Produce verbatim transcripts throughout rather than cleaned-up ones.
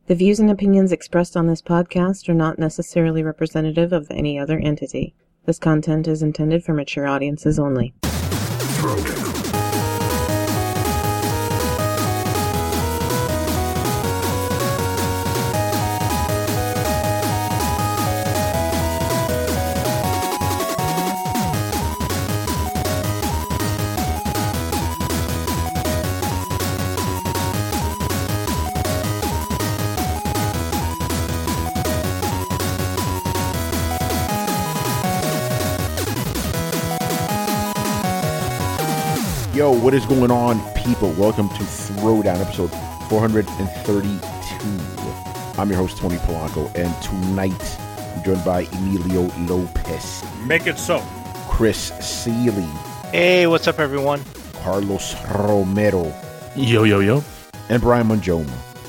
The views and opinions expressed on this podcast are not necessarily representative of any other entity. This content is intended for mature audiences only. Yo, what is going on, people? Welcome to Throwdown, episode four thirty-two. I'm your host, Tony Polanco, and tonight I'm joined by Emilio Lopez. Make it so. Chris Seeley. Hey, what's up, everyone? Carlos Romero. Yo, yo, yo. And Brian Monjoma.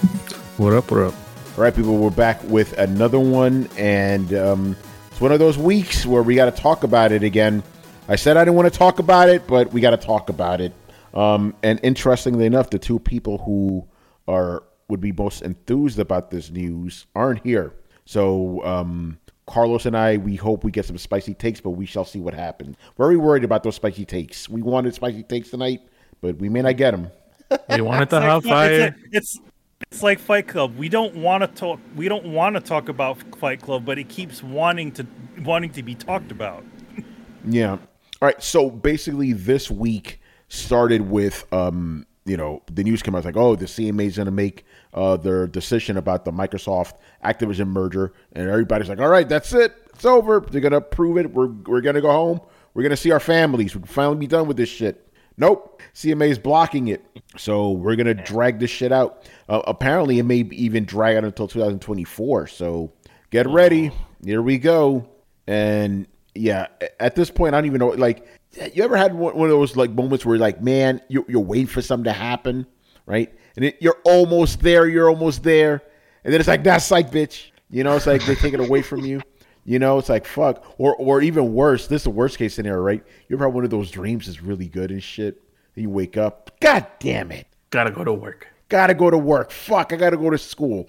What up, what up? All right, people, we're back with another one, and um, it's one of those weeks where we got to talk about it again. I said I didn't want to talk about it, but we got to talk about it. Um, and interestingly enough, the two people who are would be most enthused about this news aren't here. So um, Carlos and I, we hope we get some spicy takes, but we shall see what happens. Very worried about those spicy takes. We wanted spicy takes tonight, but we may not get them. You wanted to It's have like, fire? it's, it's it's like Fight Club. We don't want to talk. We don't want to talk about Fight Club, but it keeps wanting to wanting to be talked about. Yeah. All right, so basically this week started with, um, you know, the news came out like, oh, the C M A is going to make uh, their decision about the Microsoft Activision merger, and everybody's like, all right, that's it, it's over. They're going to approve it. We're we're going to go home. We're going to see our families. We're finally be done with this shit. Nope, C M A is blocking it, so we're going to drag this shit out. Uh, apparently, it may even drag out until two thousand twenty-four. So get ready. Here we go, and. Yeah, at this point, I don't even know. Like, you ever had one of those like moments where you're like, man, you, you're waiting for something to happen, right? And it, you're almost there, you're almost there. And then it's like, that's like, bitch. You know, it's like they take it away from you. You know, it's like, fuck. Or or even worse, this is the worst case scenario, right? You ever had one of those dreams that's really good and shit? And you wake up, God damn it. Gotta go to work. Gotta go to work. Fuck, I gotta go to school.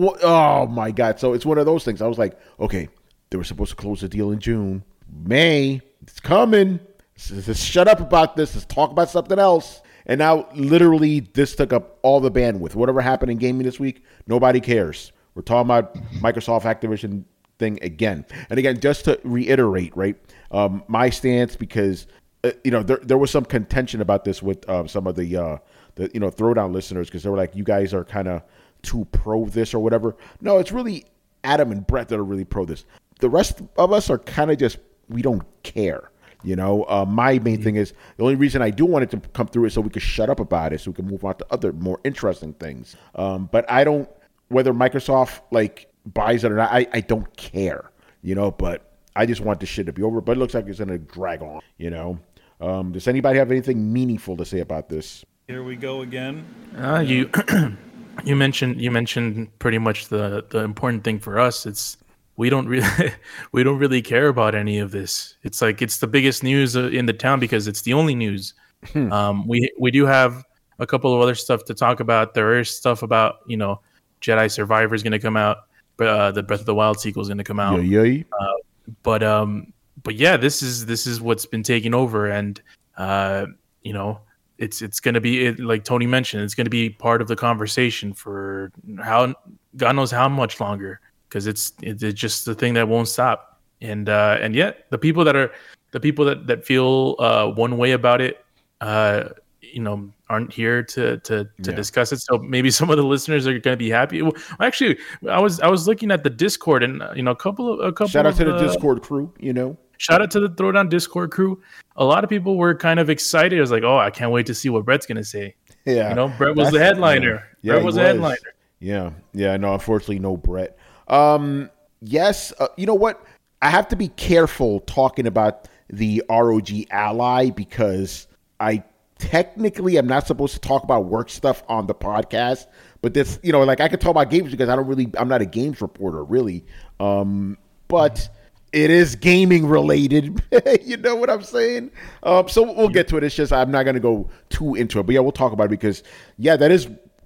Oh, my God. So it's one of those things. I was like, okay, they were supposed to close the deal in June. May, it's coming. Just shut up about this. Let's talk about something else. And now, literally, this took up all the bandwidth. Whatever happened in gaming this week, nobody cares. We're talking about Microsoft Activision thing again. And again, just to reiterate, right, um, my stance, because, uh, you know, there there was some contention about this with uh, some of the, uh, the, you know, Throwdown listeners, because they were like, you guys are kind of too pro this or whatever. No, it's really Adam and Brett that are really pro this. The rest of us are kind of just, we don't care, you know. Uh, my main thing is the only reason I do want it to come through is so we could shut up about it, so we can move on to other more interesting things. Um, but I don't, whether Microsoft like buys it or not, I, I don't care, you know. But I just want this shit to be over. But it looks like it's gonna drag on, you know. Um, does anybody have anything meaningful to say about this? Here we go again. Uh, you you mentioned you mentioned pretty much the the important thing for us. It's we don't really we don't really care about any of this. It's like it's the biggest news in the town because it's the only news. Hmm. Um, we we do have a couple of other stuff to talk about. There is stuff about, you know, Jedi Survivor is going to come out, but uh, the Breath of the Wild sequel is going to come out. Yeah, yeah. Uh, but um, but yeah, this is this is what's been taking over, and uh, you know, it's it's going to be it, like Tony mentioned, it's going to be part of the conversation for how God knows how much longer. Because it's it's just the thing that won't stop, and uh, and yet the people that are the people that that feel uh, one way about it, uh, you know, aren't here to to to yeah. discuss it. So maybe some of the listeners are going to be happy. Well, actually, I was I was looking at the Discord, and you know, a couple of a couple. Shout out of, to the uh, Discord crew, you know. Shout out to the Throwdown Discord crew. A lot of people were kind of excited. It was like, oh, I can't wait to see what Brett's going to say. Yeah, you know, Brett was That's, the headliner. Yeah, Brett yeah was was. the headliner. Yeah, yeah. No, unfortunately, no Brett. Um, yes, uh, you know what? I have to be careful talking about the R O G Ally because I technically am not supposed to talk about work stuff on the podcast. But this, you know, like I could talk about games because I don't really, I'm not a games reporter really. Um, but it is gaming related. You know what I'm saying? Um, so we'll get to it. It's just I'm not going to go too into it. But yeah, we'll talk about it because, yeah, that is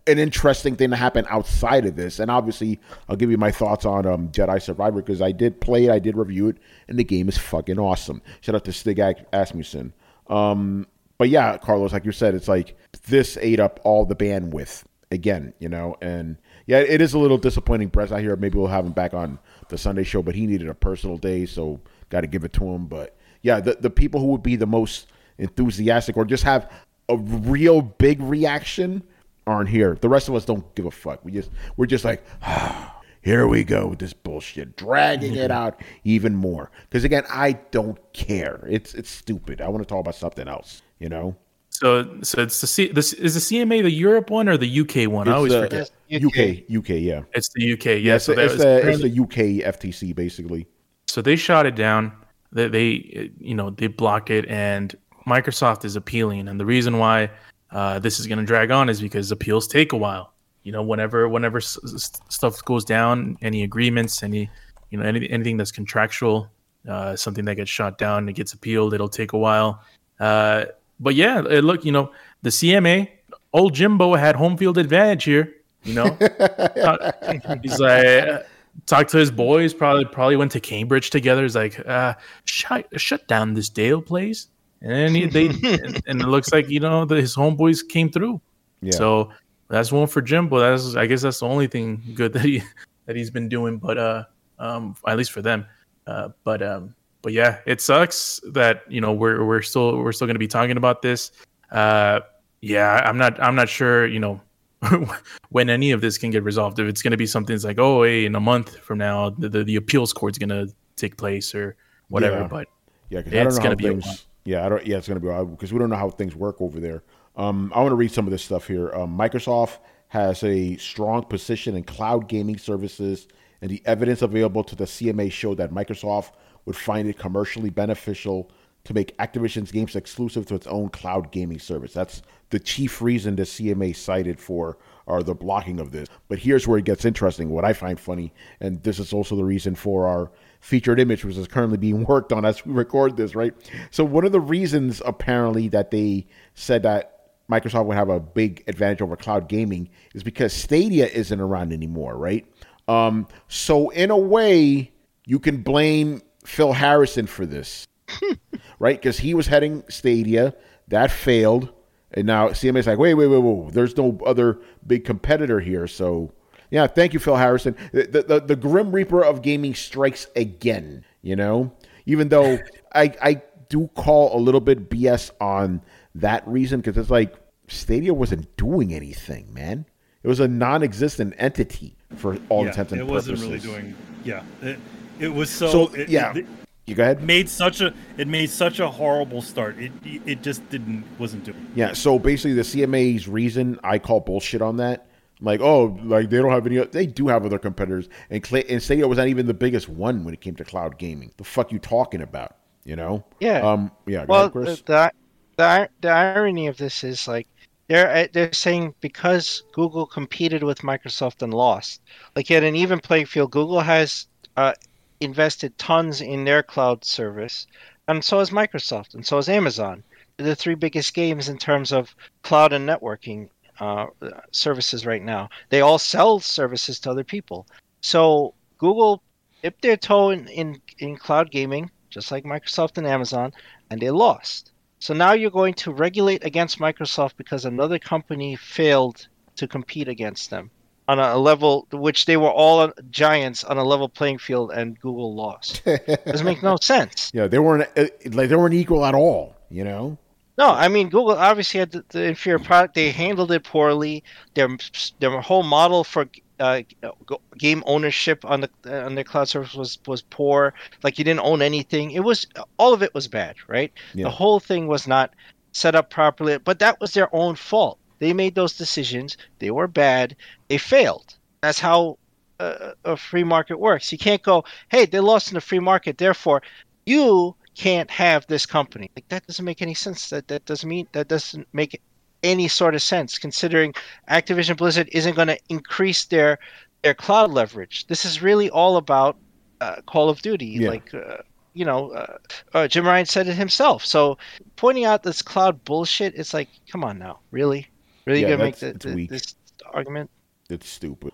an interesting thing to happen outside of this. And obviously, I'll give you my thoughts on um, Jedi Survivor because I did play it, I did review it, and the game is fucking awesome. Shout out to Stig Asmussen. Um, but yeah, Carlos, like you said, it's like this ate up all the bandwidth again, you know, and yeah, it is a little disappointing. Brett, I hear maybe we'll have him back on the Sunday show, but he needed a personal day, so got to give it to him. But yeah, the, the people who would be the most enthusiastic or just have a real big reaction aren't here. The rest of us don't give a fuck. We just we're just like, ah, here we go with this bullshit, dragging it out even more. Because again, I don't care. It's it's stupid. I want to talk about something else. You know. So so it's the C, this is the C M A the Europe one or the U K one? It's I always the, forget. U K, U K, yeah. It's the U K, yeah. yeah so it's, was, the, it's the U K F T C basically. So they shot it down. They, they you know they blocked it, and Microsoft is appealing. And the reason why uh, this is going to drag on is because appeals take a while. You know, whenever whenever s- s- stuff goes down, any agreements, any you know any, anything that's contractual, uh, something that gets shot down, it gets appealed. It'll take a while. Uh, but yeah, it, look, you know, the C M A, old Jimbo had home field advantage here. You know, he's like talked to his boys. Probably probably went to Cambridge together. He's like, uh, shut shut down this Dale place. And he, they and, and it looks like you know the, his homeboys came through. Yeah. So that's one for Jimbo. That's I guess that's the only thing good that he that he's been doing. But uh, um, at least for them. Uh, but um, but yeah, it sucks that you know we're we're still we're still going to be talking about this. Uh, yeah, I'm not I'm not sure you know when any of this can get resolved. If it's going to be something that's like oh hey in a month from now the the, the appeals court's going to take place or whatever. Yeah. But yeah, because it's I don't know going how to be. things. Yeah, I don't. Yeah, it's going to be because we don't know how things work over there. Um, I want to read some of this stuff here. Um, Microsoft has a strong position in cloud gaming services, and the evidence available to the C M A showed that Microsoft would find it commercially beneficial to make Activision's games exclusive to its own cloud gaming service. That's the chief reason the C M A cited for or the blocking of this. But here's where it gets interesting. What I find funny, and this is also the reason for our featured image, which is currently being worked on as we record this, right? So one of the reasons apparently that they said that Microsoft would have a big advantage over cloud gaming is because Stadia isn't around anymore, right? Um, so in a way, you can blame Phil Harrison for this, right? Because he was heading Stadia, that failed, and now C M A is like, wait, wait, wait, wait, there's no other big competitor here, so... Yeah, thank you, Phil Harrison. The, the the Grim Reaper of gaming strikes again, you know? Even though I I do call a little bit B S on that reason, because it's like Stadia wasn't doing anything, man. It was a non-existent entity for all yeah, intents and it purposes. wasn't really doing... Yeah, it, it was so... So, it, yeah. It, you go ahead. Made such a it made such a horrible start. It it just didn't wasn't doing. Yeah, so basically the C M A's reason, I call bullshit on that. Like, oh, like they don't have any. They do have other competitors, and Clay, and Stadia was not even the biggest one when it came to cloud gaming. The fuck you talking about? You know? Yeah. Um. Yeah. Go Well, ahead, Chris. the, the the irony of this is like they're they're saying because Google competed with Microsoft and lost, like at an even playing field. Google has uh, invested tons in their cloud service, and so has Microsoft, and so has Amazon. They're the three biggest games in terms of cloud and networking uh, services right now. They all sell services to other people. So Google dipped their toe in, in, in cloud gaming, just like Microsoft and Amazon, and they lost. So now you're going to regulate against Microsoft because another company failed to compete against them on a level which they were all giants on a level playing field, and Google lost. Doesn't make no sense. Yeah, they weren't like they weren't equal at all. You know. No, I mean Google obviously had the, the inferior product. They handled it poorly. Their their whole model for uh, game ownership on the on their cloud service was was poor. Like you didn't own anything. It was all of it was bad, right? Yeah. The whole thing was not set up properly. But that was their own fault. They made those decisions. They were bad. They failed. That's how a, a free market works. You can't go, hey, they lost in the free market, therefore you can't have this company. Like that doesn't make any sense. That that doesn't mean that doesn't make any sort of sense, considering Activision Blizzard isn't going to increase their their cloud leverage. This is really all about uh, Call of Duty. Yeah. Like uh, you know, uh, uh, Jim Ryan said it himself. So pointing out this cloud bullshit, it's like, come on now, really, really Yeah, gonna make that's- the, it's the, weak. this argument. It's stupid.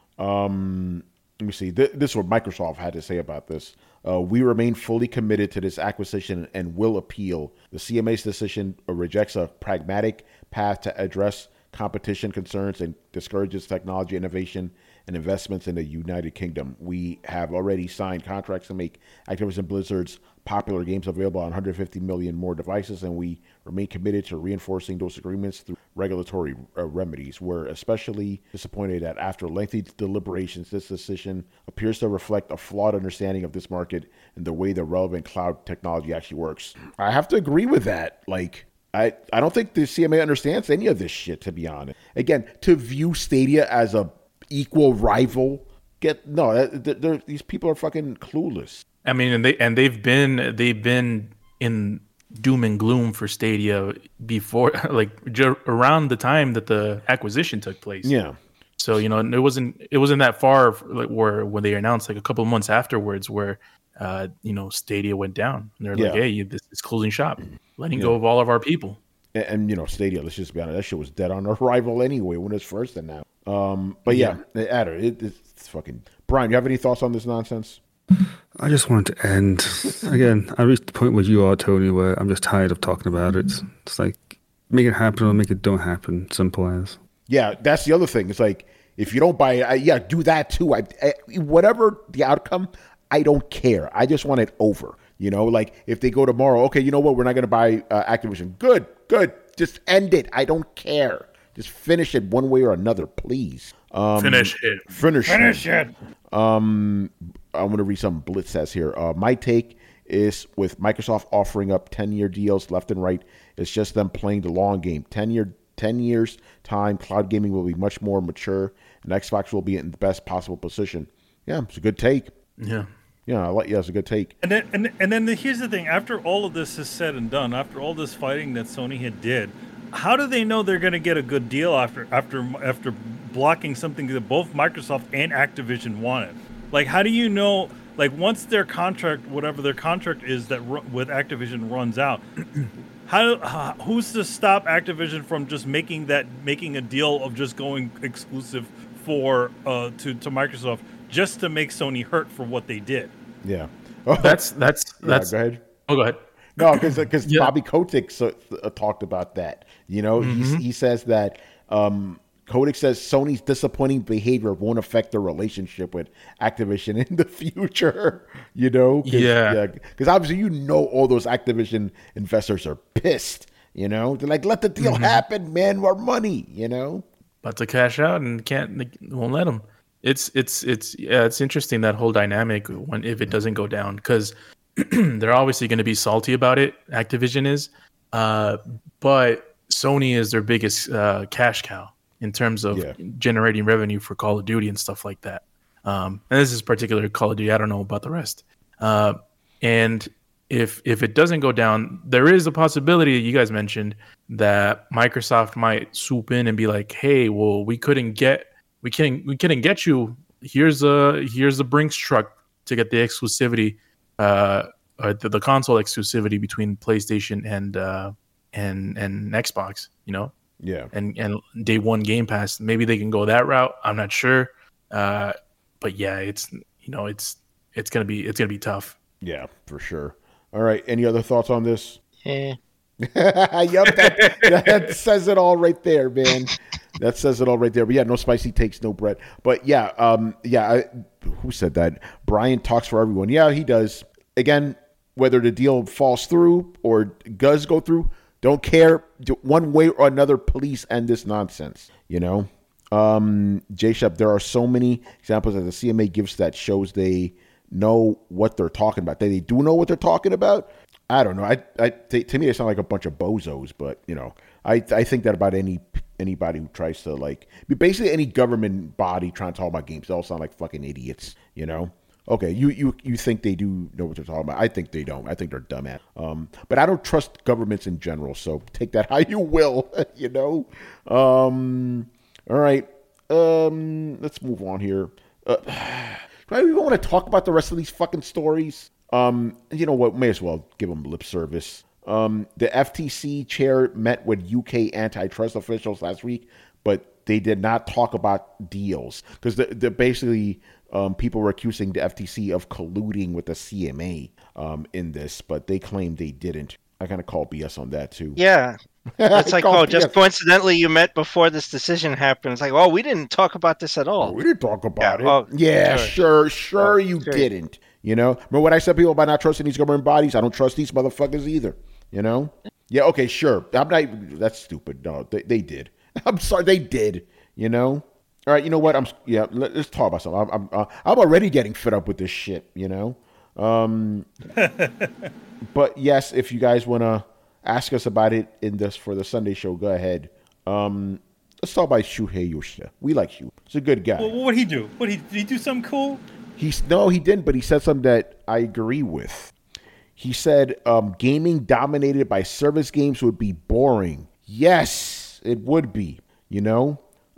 Um, let me see. Th- this is what Microsoft had to say about this. Uh, we remain fully committed to this acquisition and will appeal. The C M A's decision rejects a pragmatic path to address competition concerns and discourages technology innovation and investments in the United Kingdom. We have already signed contracts to make Activision Blizzard's popular games available on one hundred fifty million more devices, and we remain committed to reinforcing those agreements through regulatory uh, remedies. We're especially disappointed that after lengthy deliberations, this decision appears to reflect a flawed understanding of this market and the way the relevant cloud technology actually works. I have to agree with that. Like, I, I don't think the C M A understands any of this shit, to be honest. Again, to view Stadia as a equal rival, get no, they're, they're, these people are fucking clueless. I mean, and they and they've been they've been in doom and gloom for Stadia before, like j- around the time that the acquisition took place. Yeah. So you know, it wasn't it wasn't that far, like where when they announced like a couple of months afterwards, where uh, you know Stadia went down. And they're Yeah. like, hey, this is closing shop, letting Yeah. go of all of our people. And, and you know, Stadia, let's just be honest, that shit was dead on arrival anyway when it was first announced. Um, but yeah, yeah. Adder, it, it's fucking. Brian, you have any thoughts on this nonsense? I just want it to end. Again, I reached the point where you are, Tony, where I'm just tired of talking about it. It's like, make it happen or make it don't happen. Simple as. Yeah, that's the other thing. It's like, if you don't buy it, I, yeah, do that too. I, I, whatever the outcome, I don't care. I just want it over. You know, like if they go tomorrow, okay, you know what? We're not going to buy uh, Activision. Good, good. Just end it. I don't care. Just finish it one way or another, please. Um, Finish it. Finish, Finish it. it. Um, I'm going to read something Blitz says here. Uh, my take is with Microsoft offering up ten-year deals left and right, it's just them playing the long game. ten year, ten years time, cloud gaming will be much more mature, and Xbox will be in the best possible position. Yeah, it's a good take. Yeah. Yeah, I like. Yeah, it's a good take. And then, and, and then the, here's the thing. After all of this is said and done, after all this fighting that Sony had did, how do they know they're going to get a good deal after after after blocking something that both Microsoft and Activision wanted? Like, how do you know? Like, once their contract, whatever their contract is that ru- with Activision runs out, how uh, who's to stop Activision from just making that making a deal of just going exclusive for uh, to to Microsoft just to make Sony hurt for what they did? Yeah. That's that's Yeah, that's. go ahead. Oh, go ahead. No, because because Yeah. Bobby Kotick so, uh, talked about that. You know, Mm-hmm. he he says that um, Kotick says Sony's disappointing behavior won't affect their relationship with Activision in the future. You know, Cause, Yeah. because obviously you know all those Activision investors are pissed. You know, they're like, let the deal Mm-hmm. happen, man. Our money. You know. About to cash out and can't they won't let them. It's it's it's yeah, it's interesting that whole dynamic when if it doesn't go down because they're obviously going to be salty about it. Activision is, uh, but Sony is their biggest uh, cash cow in terms of Yeah. generating revenue for Call of Duty and stuff like that. Um, and this is particular Call of Duty. I don't know about the rest. Uh, and if if it doesn't go down, there is a possibility that you guys mentioned that Microsoft might swoop in and be like, "Hey, well, we couldn't get we couldn't we couldn't get you. Here's a here's a Brinks truck to get the exclusivity, uh, or the, the console exclusivity between PlayStation and uh, and and Xbox. You know, Yeah. and and day one Game Pass. Maybe they can go that route. I'm not sure, uh, but yeah, it's you know it's it's gonna be it's gonna be tough. Yeah, for sure. All right. Any other thoughts on this? Eh. Yep, that, that says it all right there, man. That says it all right there. But yeah, no spicy takes, no bread. But yeah, um, yeah. I, who said that? Brian talks for everyone. Yeah, he does. Again, whether the deal falls through or does go through, don't care. One way or another, please end this nonsense. You know, um, J Shep. There are so many examples that the C M A gives that shows they know what they're talking about. They, they do know what they're talking about. I don't know. I, I to, to me, they sound like a bunch of bozos. But you know, I, I think that about any anybody who tries to like basically any government body trying to talk about games, they all sound like fucking idiots. You know. Okay, you, you you think they do know what they're talking about? I think they don't. I think they're dumbass. Um, but I don't trust governments in general. So take that how you will. You know. Um. All right. Um. Let's move on here. Uh, do I even want to talk about the rest of these fucking stories? Um, you know what? May as well give them lip service. Um, the F T C chair met with U K antitrust officials last week, but they did not talk about deals because the, the basically um, people were accusing the F T C of colluding with the C M A um, in this, but they claimed they didn't. I kind of call B S on that too. Yeah. It's like, Call oh, just B S. coincidentally you met before this decision happened. It's like, oh, we didn't talk about this at all. Oh, we didn't talk about Yeah, it. oh, yeah, sure, sure. sure, Oh, you sure. didn't. You know, remember what I said people about not trusting these government bodies? I don't trust these motherfuckers either. You know? Yeah, okay, sure. I'm not. That's stupid. No, they, they did. I'm sorry, they did. You know? All right, you know what? I'm. Yeah, let, let's talk about something. I'm. I'm, uh, I'm already getting fed up with this shit. You know? Um. But yes, if you guys want to ask us about it in this for the Sunday show, go ahead. Um. Let's talk about Shuhei Yoshida. We like Shu. He's a good guy. Well, what did he do? What did he, did he do something cool? He's no, he didn't. But he said something that I agree with. He said, um, "Gaming dominated by service games would be boring." Yes, it would be. You know,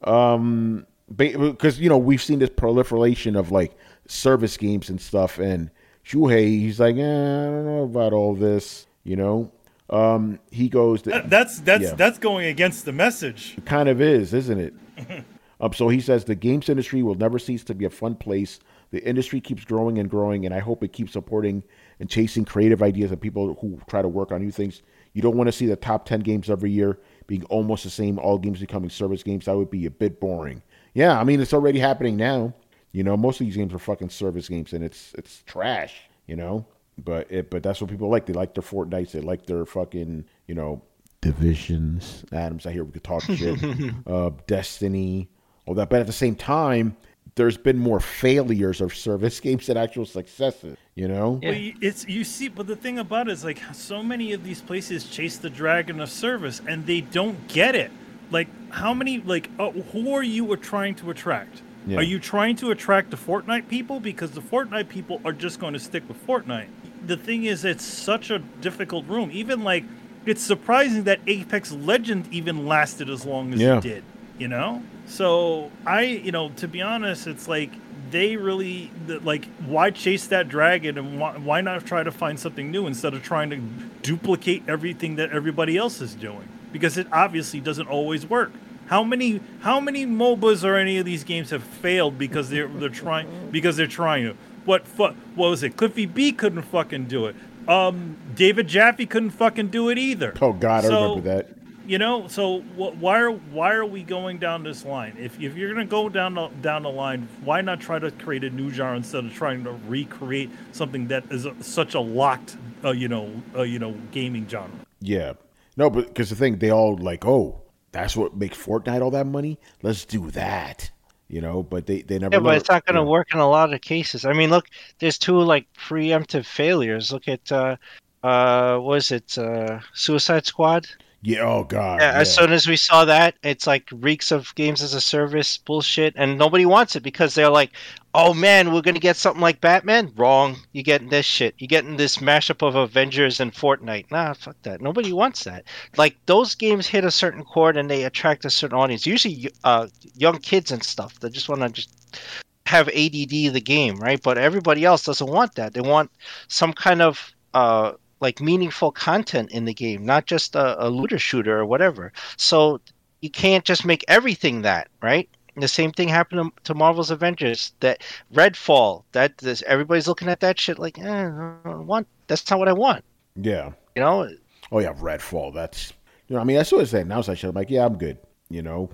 um, because you know we've seen this proliferation of like service games and stuff. And Shuhei, he's like, eh, I don't know about all this. You know, um, he goes. That, that's that's yeah. that's going against the message. It kind of is, isn't it? um, so he says the games industry will never cease to be a fun place. The industry keeps growing and growing, and I hope it keeps supporting and chasing creative ideas of people who try to work on new things. You don't want to see the top ten games every year being almost the same, all games becoming service games. That would be a bit boring. Yeah, I mean, it's already happening now. You know, most of these games are fucking service games, and it's it's trash, you know? But it, but that's what people like. They like their Fortnites. They like their fucking, you know, Divisions. Adams, I hear we could talk shit. uh, Destiny, all that. But at the same time, there's been more failures of service games than actual successes, you know? Well, you- it's you see, but the thing about it is like so many of these places chase the dragon of service, and they don't get it. Like, how many? Like, uh, who are you trying to attract? Yeah. Are you trying to attract the Fortnite people? Because the Fortnite people are just going to stick with Fortnite. The thing is, it's such a difficult room. Even like, it's surprising that Apex Legends even lasted as long as Yeah. it did. You know? So I, you know, to be honest, it's like they really the- like why chase that dragon and why, why not try to find something new instead of trying to duplicate everything that everybody else is doing? Because it obviously doesn't always work. How many how many M O B As or any of these games have failed because they're they're trying because they're trying to? What fu- what was it? Cliffy B couldn't fucking do it. Um, David Jaffe couldn't fucking do it either. Oh, God, I So, remember that. You know, so wh- why are why are we going down this line? If if you're gonna go down the, down the line, why not try to create a new genre instead of trying to recreate something that is a, such a locked, uh, you know, uh, you know, gaming genre? Yeah. No, but because the thing, they all like, oh, that's what makes Fortnite all that money? Let's do that. You know, but they, they never Yeah, but learn- it's not going to yeah. work in a lot of cases. I mean, look, there's two like preemptive failures. Look at, uh, uh, what was it, uh, Suicide Squad? Yeah, oh, God. Yeah, yeah. as soon as we saw that, it's like reeks of games as a service bullshit, and nobody wants it because they're like, "Oh man, we're gonna get something like Batman." Wrong. You getting this shit. You getting this mashup of Avengers and Fortnite. Nah, fuck that. Nobody wants that. Like those games hit a certain chord and they attract a certain audience. Usually, uh, young kids and stuff that just want to just have A D D the game, right? But everybody else doesn't want that. They want some kind of uh like meaningful content in the game, not just a, a looter shooter or whatever. So you can't just make everything that, right? And the same thing happened to, to Marvel's Avengers. That Redfall, that this, everybody's looking at that shit like, eh, I don't want. That's not what I want. Yeah. You know? Oh, yeah, Redfall. That's, you know, I mean, as soon as they announced that shit, I'm like, yeah, I'm good, you know?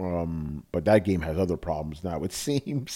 Um, but that game has other problems now, it seems.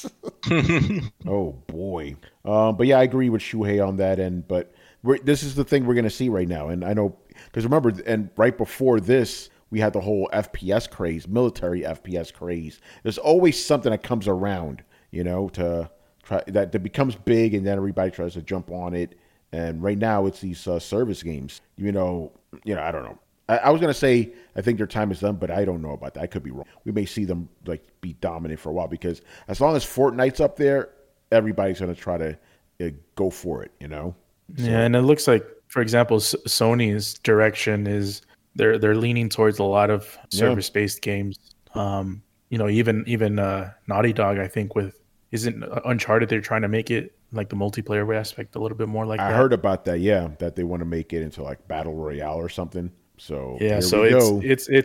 Oh, boy. Um, but yeah, I agree with Shuhei on that end, but we're, this is the thing we're going to see right now. And I know, because remember, and right before this, we had the whole F P S craze, military F P S craze. There's always something that comes around, you know, to try that, that becomes big, and then everybody tries to jump on it. And right now, it's these uh, service games. You know, you know, I don't know. I, I was gonna say I think their time is done, but I don't know about that. I could be wrong. We may see them like be dominant for a while because as long as Fortnite's up there, everybody's gonna try to uh, go for it. You know. Yeah, and it looks like, for example, S- Sony's direction is they're they're leaning towards a lot of Yeah. service-based games. Um, you know, even even uh, Naughty Dog, I think, with isn't Uncharted, they're trying to make it like the multiplayer aspect a little bit more like I that. heard about that. Yeah, that they want to make it into like battle royale or something. So Yeah, here so we it's go. it's it's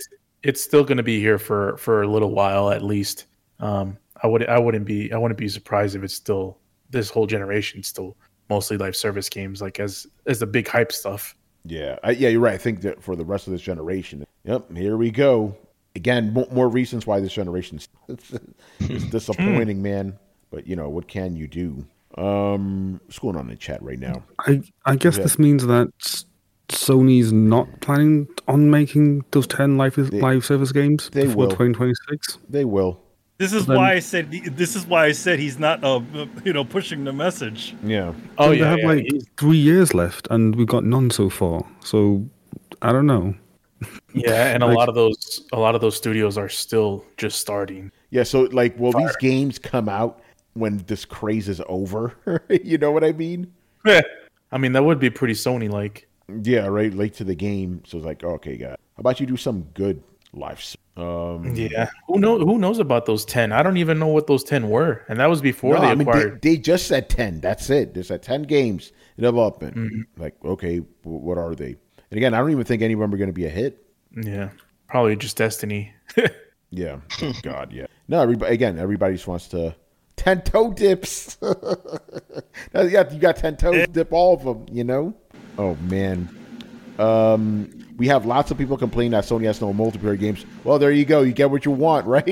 it's still going to be here for for a little while at least. Um, I would I wouldn't be I wouldn't be surprised if it's still this whole generation still mostly live service games, like as as the big hype stuff. Yeah, I, yeah, you're right. I think that for the rest of this generation, yep, here we go again. More, more reasons why this generation is disappointing, man. But you know, what can you do? Um, what's going on in the chat right now? I I guess Yeah. this means that Sony's not planning on making those ten live live service games they before will. twenty twenty-six. They will. This is Then- why I said. This is why I said he's not, uh, you know, pushing the message. Yeah. Oh they yeah, have yeah, like he's- three years left, and we've got none so far. So I don't know. yeah, and a Like- lot of those a lot of those studios are still just starting. Yeah. So, like, will these Fire. games come out when this craze is over? You know what I mean? I mean, that would be pretty Sony like. Yeah. Right. Late to the game. So it's like, okay, guys, how about you do some good live? s- Um, Yeah, who know who knows about those ten? I don't even know what those ten were, and that was before No, they I mean, acquired. they, they just said ten. That's it. They said ten games in development. Mm-hmm. Like, okay, w- what are they? And again, I don't even think any of them are going to be a hit. Yeah, probably just Destiny. Yeah. Oh, God, yeah. No, everybody, again, everybody just wants to ten toe dips. Now, yeah, you got ten toes, dip all of them. You know. Oh man. Um, we have lots of people complaining that Sony has no multiplayer games. Well, there you go. You get what you want, right?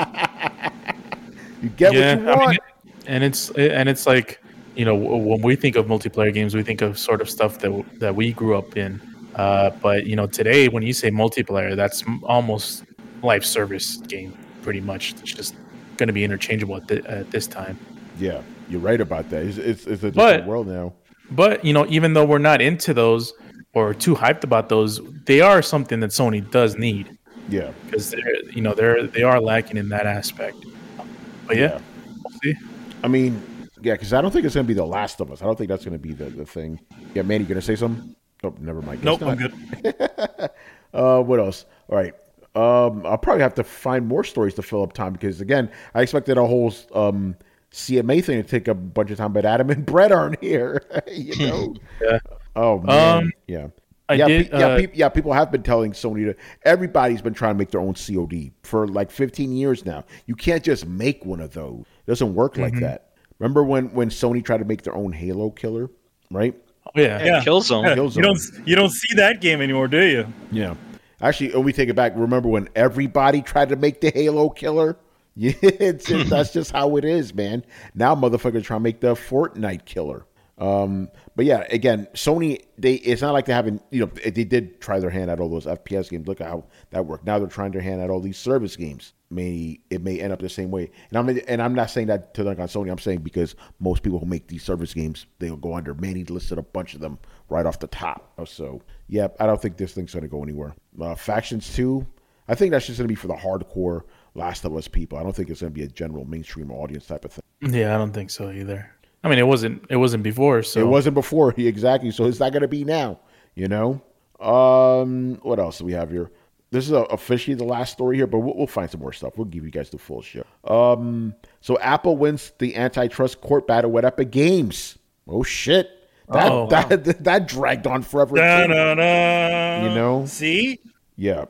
You get yeah, what you I want. mean, and it's and it's like, you know, when we think of multiplayer games, we think of sort of stuff that that we grew up in. Uh, but you know, today when you say multiplayer, that's m- almost live service game, pretty much. It's just going to be interchangeable at, the, at this time. Yeah, you're right about that. It's, it's, it's a different But- world now. But you know, even though we're not into those or too hyped about those, they are something that Sony does need, Yeah. because they're you know they're they are lacking in that aspect. But yeah, we'll see. I mean, yeah, because I don't think it's going to be The Last of Us. I don't think that's going to be the, the thing. Yeah, Manny, you going to say something? Oh, never mind. Guess Nope, I'm not. good. Uh, what else? All right. Um, I'll probably have to find more stories to fill up time because, again, I expected a whole um, C M A thing to take a bunch of time, but Adam and Brett aren't here. You know? Yeah. Oh, man. Um, yeah. I yeah, did, pe- yeah, uh, pe- yeah, people have been telling Sony to. Everybody's been trying to make their own C O D for like fifteen years now. You can't just make one of those. It doesn't work like Mm-hmm. that. Remember when, when Sony tried to make their own Halo killer, right? Oh yeah, Yeah, Killzone. Yeah, Killzone. you don't you don't see that game anymore, do you? Yeah. Actually, let me take it back. Remember when everybody tried to make the Halo killer? Yeah, it's just, that's just how it is, man. Now motherfuckers trying to make the Fortnite killer. Um, but yeah, again, Sony, they it's not like they haven't, you know, they did try their hand at all those F P S games. Look at how that worked. Now they're trying their hand at all these service games. May it may end up the same way. And I'm and I'm not saying that to like on Sony. I'm saying because most people who make these service games, they'll go under. Manny listed a bunch of them right off the top. So yeah, I don't think this thing's gonna go anywhere. Uh, Factions two, I think that's just gonna be for the hardcore Last of Us people. I don't think it's gonna be a general mainstream audience type of thing. yeah. I don't think so either. I mean, it wasn't it wasn't before, so It wasn't before, exactly. So it's not going to be now, you know? Um, what else do we have here? This is uh officially the last story here, but we'll, we'll find some more stuff. We'll give you guys the full show. Um, so Apple wins the antitrust court battle with Epic Games. Oh, shit. That, Oh, that, that dragged on forever. too. Da-da-da. You know? See? Yeah.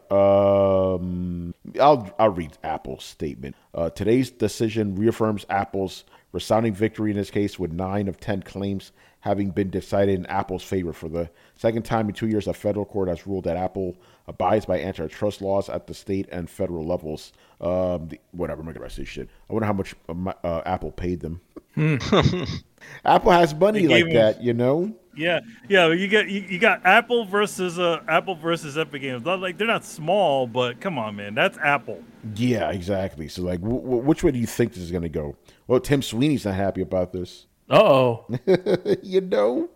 Um, I'll I'll read Apple's statement. Uh, today's decision reaffirms Apple's resounding victory in this case, with nine of ten claims having been decided in Apple's favor. For the second time in two years, a federal court has ruled that Apple abides by antitrust laws at the state and federal levels. Um, the, whatever, I'm not gonna rest this shit. I wonder how much uh, my- uh, Apple paid them. Apple has money They like gave that, you know. Yeah, yeah. You got you, you got Apple versus uh Apple versus Epic Games. Not like they're not small, but come on, man, that's Apple. Yeah, exactly. So, like, w- w- which way do you think this is gonna go? Well, Tim Sweeney's not happy about this. uh oh. You know?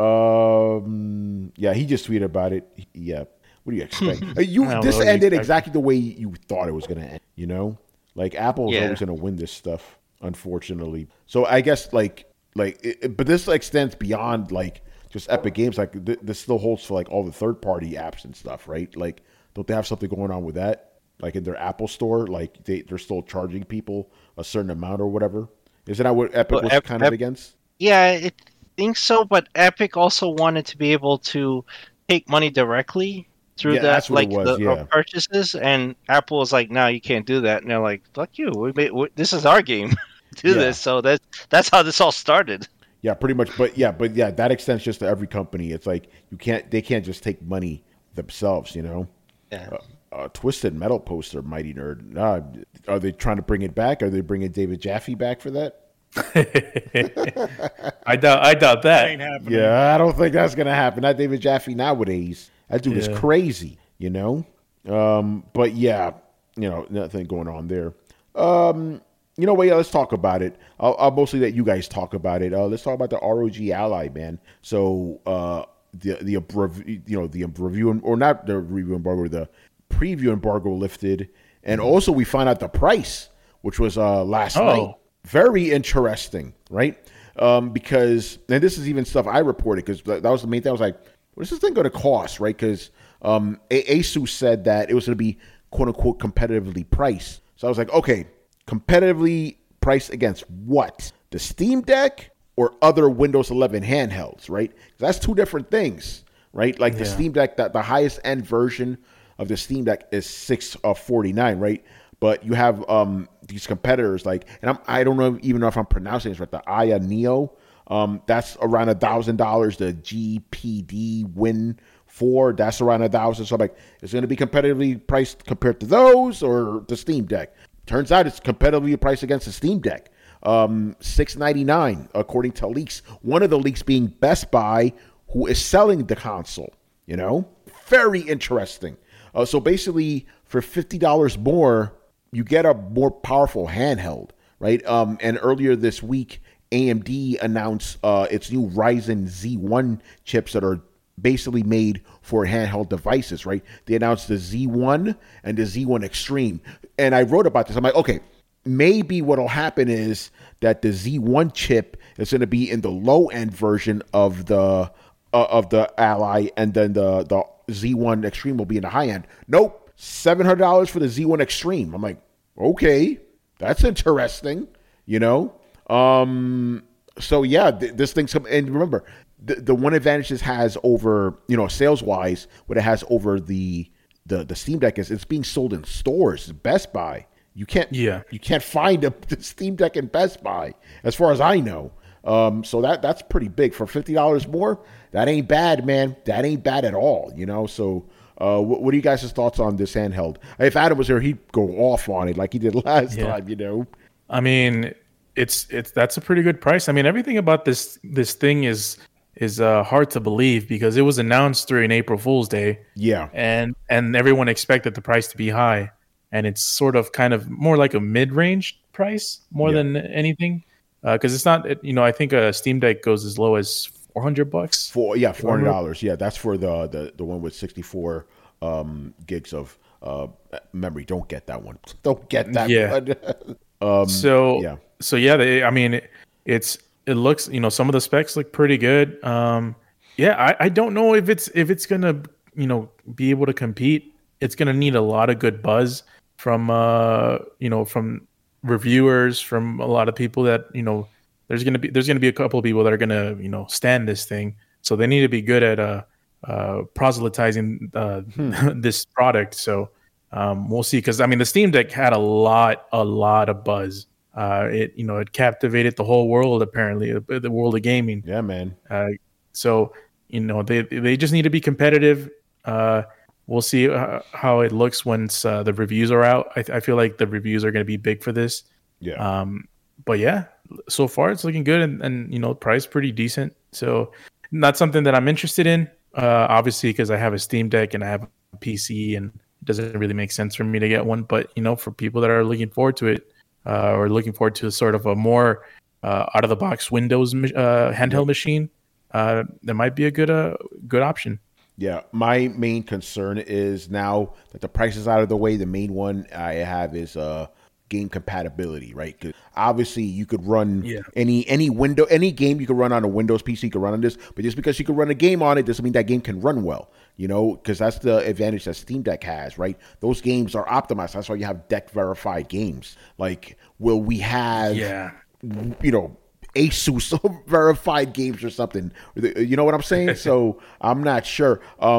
Um, yeah, he just tweeted about it. Yeah. What do you expect? Uh, you Yeah, this what do you ended expect? exactly the way you thought it was going to end, you know? Like Apple is Yeah. always going to win this stuff, unfortunately. So I guess like like it, it- but this extends beyond like just Epic Games. Like th- this still holds for like all the third-party apps and stuff, right? Like don't they have something going on with that? Like in their Apple store, like they they're still charging people a certain amount or whatever. Isn't that what Epic Well, was Ep- kind of Ep- against? Yeah, I think so, but Epic also wanted to be able to take money directly through Yeah, that, that's what it like was, the yeah. uh, purchases, and Apple was like, "No, you can't do that." And they're like, "Fuck you! We made we, this is our game. do Yeah. this." So that's that's how this all started. Yeah, pretty much. But yeah, but yeah, that extends just to every company. It's like you can't, they can't just take money themselves, you know. Yeah. Uh, uh, Twisted Metal poster, Mighty Nerd. Uh, are they trying to bring it back? Are they bringing David Jaffe back for that? I doubt. I doubt that. Ain't happening. Yeah, I don't think that's gonna happen. Not David Jaffe nowadays. That dude is Yeah. crazy, you know. Um, but yeah, you know, nothing going on there. Um, you know what? Yeah, let's talk about it. I'll, I'll mostly let you guys talk about it. Uh, let's talk about the R O G Ally, man. So uh, the the abrev- you know the review or not the review embargo, the preview embargo lifted, and also we found out the price, which was uh, last Oh. night. Very interesting, right? Um, because and this is even stuff I reported because that was the main thing. I was like, "What's this thing going to cost?" Right? Because um, A- ASUS said that it was going to be "quote unquote" competitively priced. So I was like, "Okay, competitively priced against what? The Steam Deck or other Windows eleven handhelds?" Right? 'Cause that's two different things, right? Like the Yeah. Steam Deck, that the highest end version of the Steam Deck is six forty-nine, right? But you have um, these competitors like, and I'm, I don't know even know if I'm pronouncing this right. The Aya Neo, um, that's around a thousand dollars. The G P D Win Four, that's around a thousand. So I'm like, is it going to be competitively priced compared to those or the Steam Deck? Turns out it's competitively priced against the Steam Deck. Um, six ninety-nine according to leaks. One of the leaks being Best Buy, who is selling the console. You know, very interesting. Uh, so basically, for fifty dollars more, you get a more powerful handheld, right? Um, and earlier this week, A M D announced uh, its new Ryzen Z one chips that are basically made for handheld devices, right? They announced the Z one and the Z one Extreme. And I wrote about this. I'm like, okay, maybe what'll happen is that the Z one chip is going to be in the low-end version of the uh, of the Ally, and then the, the Z one Extreme will be in the high-end. Nope. seven hundred dollars for the Z one Extreme. I'm like, okay, that's interesting, you know? Um, so yeah, th- this thing's come, and remember, the, the one advantage this has over, you know, sales-wise, what it has over the, the, the Steam Deck is it's being sold in stores, Best Buy. You can't, Yeah. you can't find a the Steam Deck in Best Buy, as far as I know. Um, so that that's pretty big for fifty dollars more. That ain't bad, man. That ain't bad at all, you know? So, Uh, what, what are you guys' thoughts on this handheld? If Adam was here, he'd go off on it like he did last Yeah. time, you know? I mean, it's it's that's a pretty good price. I mean, everything about this this thing is is uh, hard to believe because it was announced during April Fool's Day, Yeah. and and everyone expected the price to be high, and it's sort of kind of more like a mid range price more Yeah. than anything, because it's not. You know, I think a Steam Deck goes as low as four hundred bucks. For, yeah, four hundred dollars. Yeah, that's for the, the, the one with sixty-four um, gigs of uh, memory. Don't get that one. Don't get that Yeah. one. um, So yeah. so yeah, they, I mean, it, it's it looks, you know, some of the specs look pretty good. Um, yeah, I, I don't know if it's if it's gonna, you know, be able to compete. It's gonna need a lot of good buzz from uh, you know, from reviewers, from a lot of people that, you know, there's gonna be there's gonna be a couple of people that are gonna, you know, stand this thing. So they need to be good at uh, uh proselytizing uh, this product. So um, we'll see, because I mean the Steam Deck had a lot, a lot of buzz. Uh, it you know it captivated the whole world, apparently, the the world of gaming. Yeah, man. Uh, so you know they they just need to be competitive. Uh, we'll see uh, how it looks once uh, the reviews are out. I, I feel like the reviews are going to be big for this. Yeah. Um, but yeah, so far it's looking good, and, and you know price pretty decent. So not something that I'm interested in, uh, obviously, because I have a Steam Deck and I have a P C, and it doesn't really make sense for me to get one. But you know, for people that are looking forward to it, uh, or looking forward to sort of a more uh, out of the box Windows uh, handheld Yep. machine, uh, that might be a good uh, good option. Yeah, my main concern is now that the price is out of the way, the main one I have is uh, game compatibility, right? Because obviously you could run Yeah. any any window, any game you could run on a Windows P C, you could run on this, but just because you could run a game on it doesn't mean that game can run well, you know, because that's the advantage that Steam Deck has, right? Those games are optimized. That's why you have deck verified games. Like, will we have, Yeah. you know, ASUS verified games or something? You know what I'm saying? So I'm not sure. Um,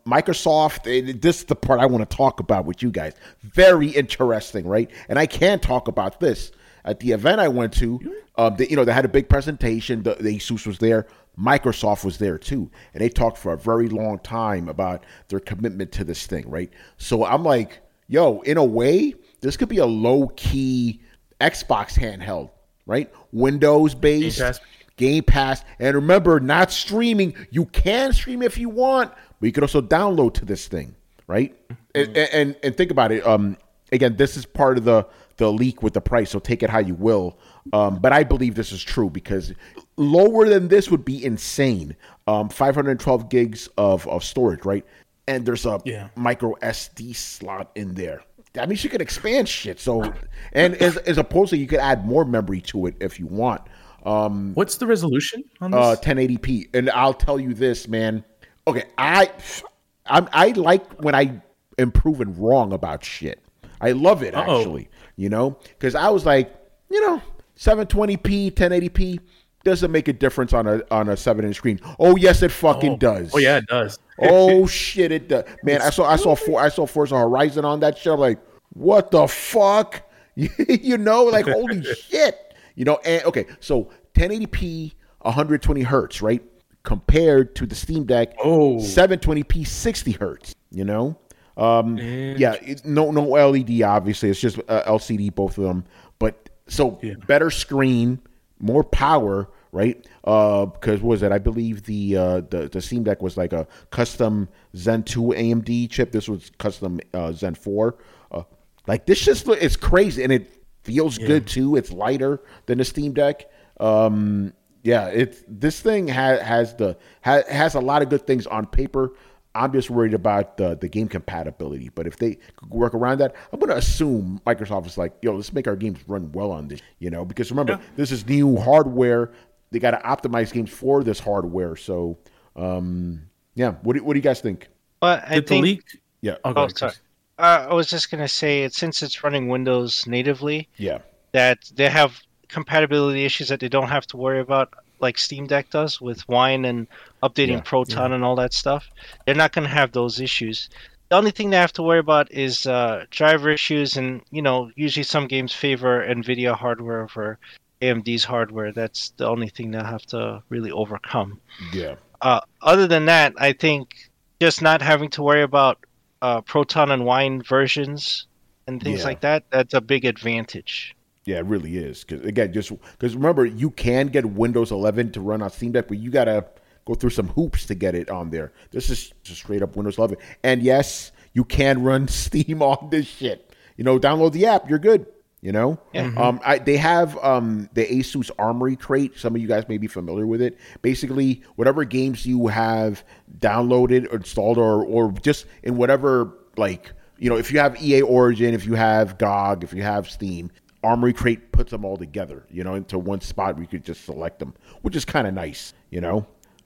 Microsoft, and this is the part I want to talk about with you guys. Very interesting, right? And I can talk about this. At the event I went to, um, they, you know, they had a big presentation. The, the ASUS was there. Microsoft was there too. And they talked for a very long time about their commitment to this thing, right? So I'm like, yo, in a way, this could be a low-key Xbox handheld, right? Windows-based, Game Pass. Game Pass. And remember, not streaming. You can stream if you want, but you can also download to this thing, right? Mm-hmm. And, and and think about it. Um, again, this is part of the the leak with the price, so take it how you will. Um, but I believe this is true because lower than this would be insane. Um, five hundred twelve gigs of, of storage, right? And there's a yeah. micro S D slot in there. That means you can expand shit. So, and as, as opposed to you could add more memory to it if you want. Um, What's the resolution on this? Uh, ten eighty p. And I'll tell you this, man. Okay, I, I'm, I like when I am proven wrong about shit. I love it, Uh-oh. actually. You know, because I was like, you know, seven twenty p, ten eighty p doesn't make a difference on a on a seven inch screen. Oh yes, it fucking oh. does. Oh yeah, it does. Oh shit, it does. Man, I saw I saw four I saw Forza Horizon on that shit. I'm like, what the fuck? You know, like holy shit. You know, and okay, so ten eighty p, one hundred twenty hertz, right? Compared to the Steam Deck, oh, seven twenty p, sixty hertz. You know. Um, yeah, it, no, no L E D. Obviously, it's just uh, L C D, both of them. But so yeah. better screen, more power, right? Uh, because what was it? I believe the uh, the the Steam Deck was like a custom Zen two A M D chip. This was custom uh, Zen four. Uh, like this just it's crazy, and it feels yeah. good too. It's lighter than the Steam Deck. Um, yeah, it's this thing has has the has, has a lot of good things on paper. I'm just worried about the, the game compatibility. But if they could work around that, I'm going to assume Microsoft is like, yo, let's make our games run well on this, you know, because remember, yeah. this is new hardware. They got to optimize games for this hardware. So, um, yeah, what do, what do you guys think? But I Did think, the leak? Yeah. Oh, oh sorry. Uh, I was just going to say, it since it's running Windows natively, yeah, that they have compatibility issues that they don't have to worry about, like Steam Deck does with Wine and updating yeah, Proton yeah. and all that stuff. They're not going to have those issues. The only thing they have to worry about is uh, driver issues, and you know, usually some games favor NVIDIA hardware over A M D's hardware. That's the only thing they'll have to really overcome. Yeah. Uh, other than that, I think just not having to worry about uh, Proton and Wine versions and things yeah. like that, that's a big advantage. Yeah, it really is. Because again, just because remember, you can get Windows eleven to run on Steam Deck, but you gotta go through some hoops to get it on there. This is just straight up Windows eleven, and yes, you can run Steam on this shit. You know, download the app, you're good. You know, yeah. um, I, they have um, the Asus Armory Crate. Some of you guys may be familiar with it. Basically, whatever games you have downloaded or installed, or or just in whatever, like, you know, if you have E A Origin, if you have G O G, if you have Steam, Armory Crate puts them all together, you know, into one spot where you could just select them, which is kind of nice, you know.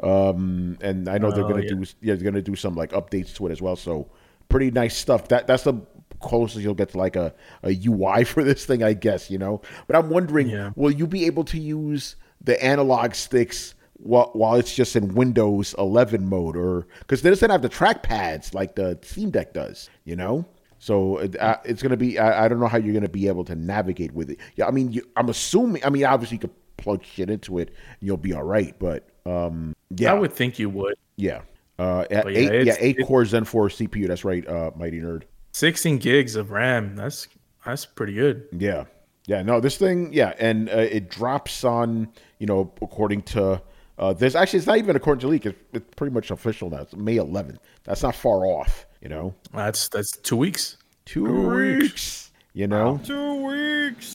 Um, and I know oh, they're gonna yeah. do, yeah, they're gonna do some like updates to it as well. So pretty nice stuff. That that's the closest you'll get to like a, a U I for this thing, I guess, you know. But I'm wondering, yeah. will you be able to use the analog sticks while while it's just in Windows eleven mode, or because they doesn't have the trackpads like the Steam Deck does, you know? So uh, it's going to be, I, I don't know how you're going to be able to navigate with it. Yeah, I mean, you, I'm assuming, I mean, obviously you could plug shit into it and you'll be all right. But um, yeah. I would think you would. Yeah. Uh, yeah, yeah, eight, yeah, eight core Zen four C P U. That's right, uh, Mighty Nerd. sixteen gigs of RAM. That's that's pretty good. Yeah. Yeah, no, this thing, yeah. And uh, it drops on, you know, according to, uh, this, actually, it's not even according to leak. It's, it's pretty much official now. It's May eleventh. That's not far off. You know, that's that's two weeks. Two, two weeks. weeks. You know, wow. two weeks.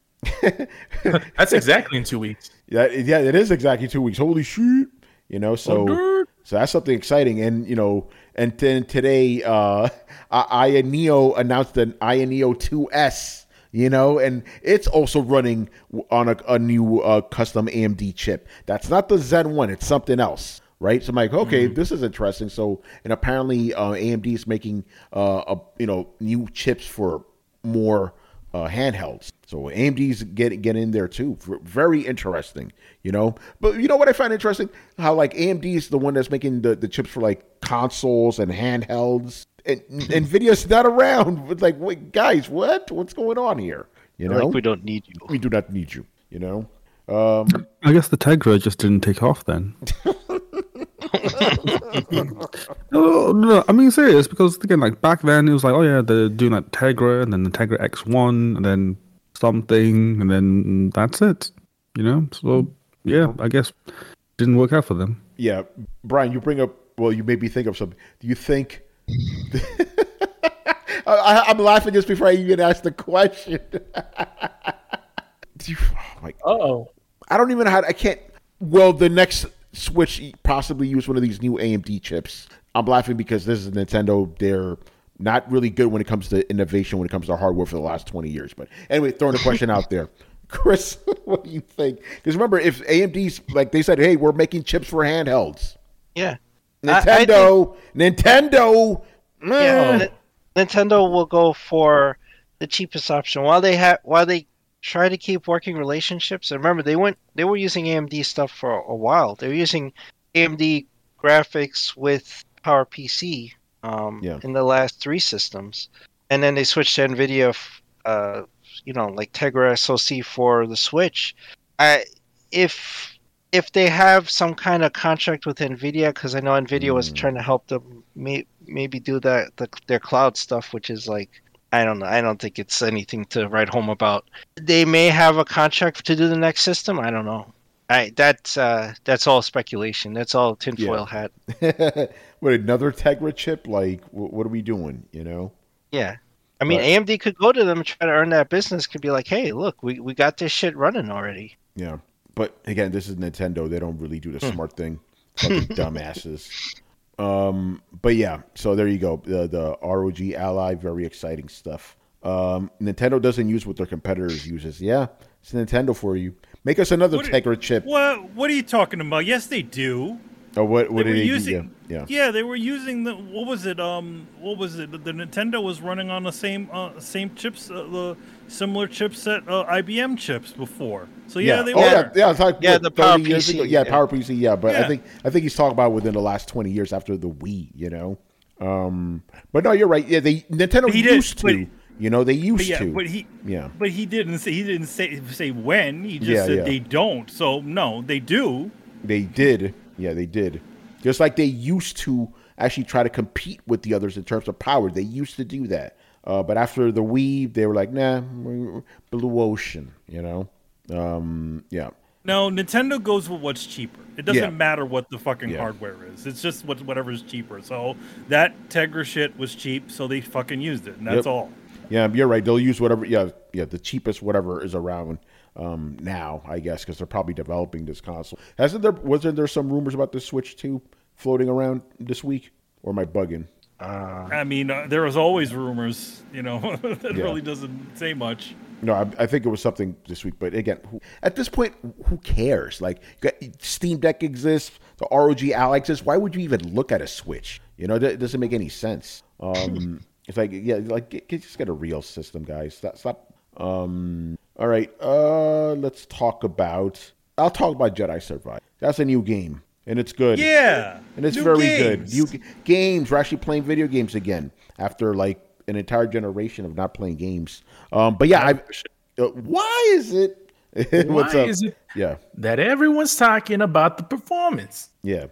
That's exactly in two weeks. Yeah, yeah, it is exactly two weeks. Holy shit! You know, so oh, so that's something exciting. And you know, and then today, uh, Aya Neo announced an Aya Neo two S. You know, and it's also running on a, a new uh, custom A M D chip. That's not the Zen one. It's something else. Right, so I'm like, okay, mm-hmm. this is interesting. So, and apparently, uh, A M D is making, uh, a, you know, new chips for more uh, handhelds. So A M D's get get in there too. Very interesting, you know. But you know what I find interesting? How like A M D is the one that's making the, the chips for like consoles and handhelds, and Nvidia's not around. It's like, wait, guys, what? What's going on here? You know, like we don't need you. We do not need you. You know. Um, I guess the Tegra just didn't take off then. no, no, I mean serious, because again, like back then it was like, oh yeah, they're doing like Tegra and then the Tegra X one and then something and then that's it. You know? So yeah, I guess it didn't work out for them. Yeah. Brian, you bring up well, you made me think of something. Do you think I, I'm laughing just before I even asked the question. Do you, oh my, Uh-oh. I don't even know how to, I can't. Well, the next Switch possibly use one of these new A M D chips. I'm laughing because this is Nintendo. They're not really good when it comes to innovation, when it comes to hardware for the last twenty years. But anyway, throwing the question out there. Chris, what do you think? Because remember, if A M D's, like they said, hey, we're making chips for handhelds. Yeah. Nintendo, I, I think, Nintendo. Yeah, N- Nintendo will go for the cheapest option while they have while they try to keep working relationships. And remember, they went they were using A M D stuff for a while. They were using A M D graphics with PowerPC um, yeah. in the last three systems, and then they switched to NVIDIA. Uh, you know, like Tegra S O C for the Switch. I if if they have some kind of contract with NVIDIA, because I know NVIDIA was mm. trying to help them may, maybe do that the, their cloud stuff, which is like, I don't know. I don't think it's anything to write home about. They may have a contract to do the next system. I don't know. I that's uh, that's all speculation. That's all tinfoil yeah. hat. What, another Tegra chip? Like, what are we doing? You know? Yeah. I mean, but, A M D could go to them and try to earn that business. Could be like, hey, look, we, we got this shit running already. Yeah. But again, this is Nintendo. They don't really do the smart thing. Fucking dumbasses. Um, but yeah, so there you go. The the R O G Ally, very exciting stuff. Um, Nintendo doesn't use what their competitors uses. Yeah, it's Nintendo for you. Make us another what Tegra chip. What What are you talking about? Yes, they do. Oh, what what they did they using, do? Yeah. yeah, they were using the what was it? Um, what was it? The Nintendo was running on the same uh, same chips, uh, the similar chipset uh, I B M chips before. So yeah, yeah. they oh, were. Yeah, yeah, it's like, yeah, what, the Power P C. P C. Yeah, yeah, Power P C. Yeah, but yeah. I think I think he's talking about within the last twenty years after the Wii. You know. Um, but no, you're right. Yeah, they Nintendo he used did, to. But, you know, they used but yeah, to. But he. Yeah. But he didn't say. He didn't say say when. He just yeah, said yeah. they don't. So no, they do. They did. Yeah, they did. Just like they used to actually try to compete with the others in terms of power. They used to do that. Uh, but after the Wii, they were like, nah, blue ocean, you know? Um, yeah. No, Nintendo goes with what's cheaper. It doesn't Yeah. matter what the fucking Yeah. hardware is. It's just what whatever's cheaper. So that Tegra shit was cheap, so they fucking used it, and that's Yep. all. Yeah, you're right. They'll use whatever, yeah, yeah, the cheapest whatever is around um, now, I guess, because they're probably developing this console. Hasn't there, wasn't there some rumors about the Switch two floating around this week? Or am I bugging? Uh, I mean, uh, there was always rumors, you know, that Yeah. really doesn't say much. No, I, I think it was something this week. But again, who, at this point, who cares? Like, you got, Steam Deck exists, the R O G Ally exists. Why would you even look at a Switch? You know, it doesn't make any sense. Um, it's like, yeah, like get, get, just get a real system, guys. Stop. stop. Um, all right, uh, let's talk about. I'll talk about Jedi Survive. That's a new game, and it's good. Yeah, and it's new very games. good. New g- games. We're actually playing video games again after like an entire generation of not playing games. Um, but yeah, I. Uh, why is it? What's Why up? is it Yeah, that everyone's talking about the performance? yeah.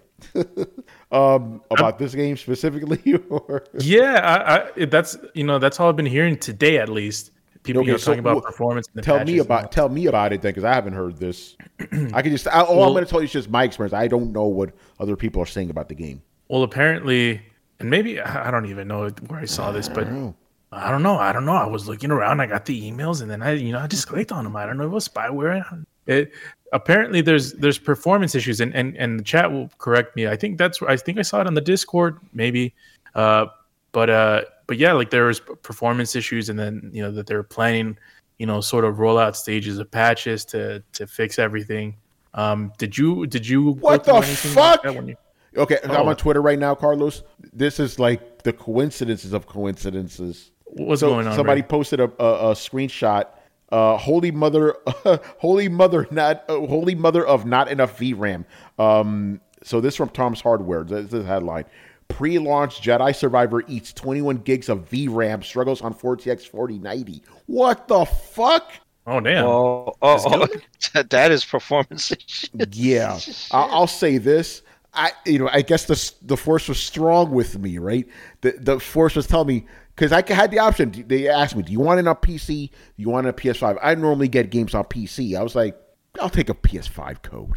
um, about this game specifically, or Yeah, I, I, that's you know that's all I've been hearing today at least. People Okay, you know, so talking about wh- performance. And the tell patches me and about all. tell me about it then, because I haven't heard this. I can just I, all Well- I'm going to tell you is just my experience. I don't know what other people are saying about the game. Well, apparently, and maybe I don't even know where I saw this, but know. I don't know. I don't know. I was looking around. I got the emails, and then I, you know, I just clicked on them. I don't know if it was spyware. It apparently there's there's performance issues, and and and the chat will correct me. I think that's I think I saw it on the Discord, maybe. Uh, but uh, but yeah, like there was performance issues, and then you know that they were planning, you know, sort of rollout stages of patches to to fix everything. Um, did you did you go What through the anything like fuck? that when you- Okay, Oh. I'm on Twitter right now, Carlos. This is like the coincidences of coincidences. what's so going on? Somebody Ray? posted a, a, a screenshot. Uh, Holy Mother, Holy Mother, not uh, Holy Mother of not enough V RAM. Um, so this from Tom's Hardware. This is the headline. Pre-launch Jedi Survivor eats twenty-one gigs of V RAM, struggles on four T X forty ninety. What the fuck? Oh damn! Oh, oh, oh that is performance issues. Yeah, I'll, I'll say this. I, you know, I guess the the force was strong with me, right? The the force was telling me because I had the option. They asked me, "Do you want it on P C? Do you want it on P S five?" I normally get games on P C. I was like, "I'll take a P S five code."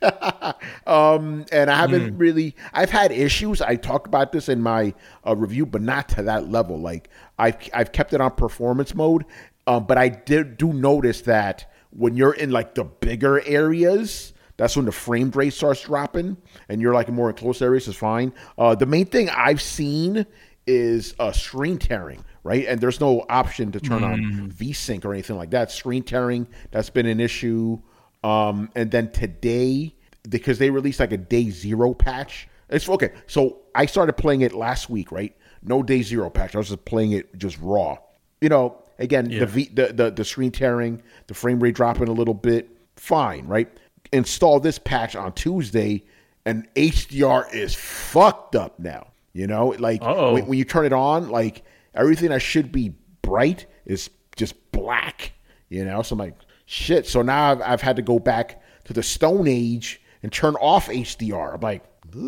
um, and I haven't mm. really. I've had issues. I talked about this in my uh, review, but not to that level. Like I've I've kept it on performance mode, um, but I did do notice that when you're in like the bigger areas, that's when the frame rate starts dropping, and you're like more in close areas is fine. Uh, the main thing I've seen is uh, screen tearing, right? And there's no option to turn mm. on V-Sync or anything like that. Screen tearing, that's been an issue. Um, and then today, because they released like a day zero patch. It's okay. So I started playing it last week, right? No day zero patch. I was just playing it just raw. You know, again, yeah. the, v, the the the screen tearing, the frame rate dropping a little bit, fine, right? Install this patch on Tuesday, and H D R is fucked up now. You know, like when, when you turn it on, like everything that should be bright is just black. You know, so I'm like, shit. So now I've, I've had to go back to the Stone Age and turn off H D R. I'm like,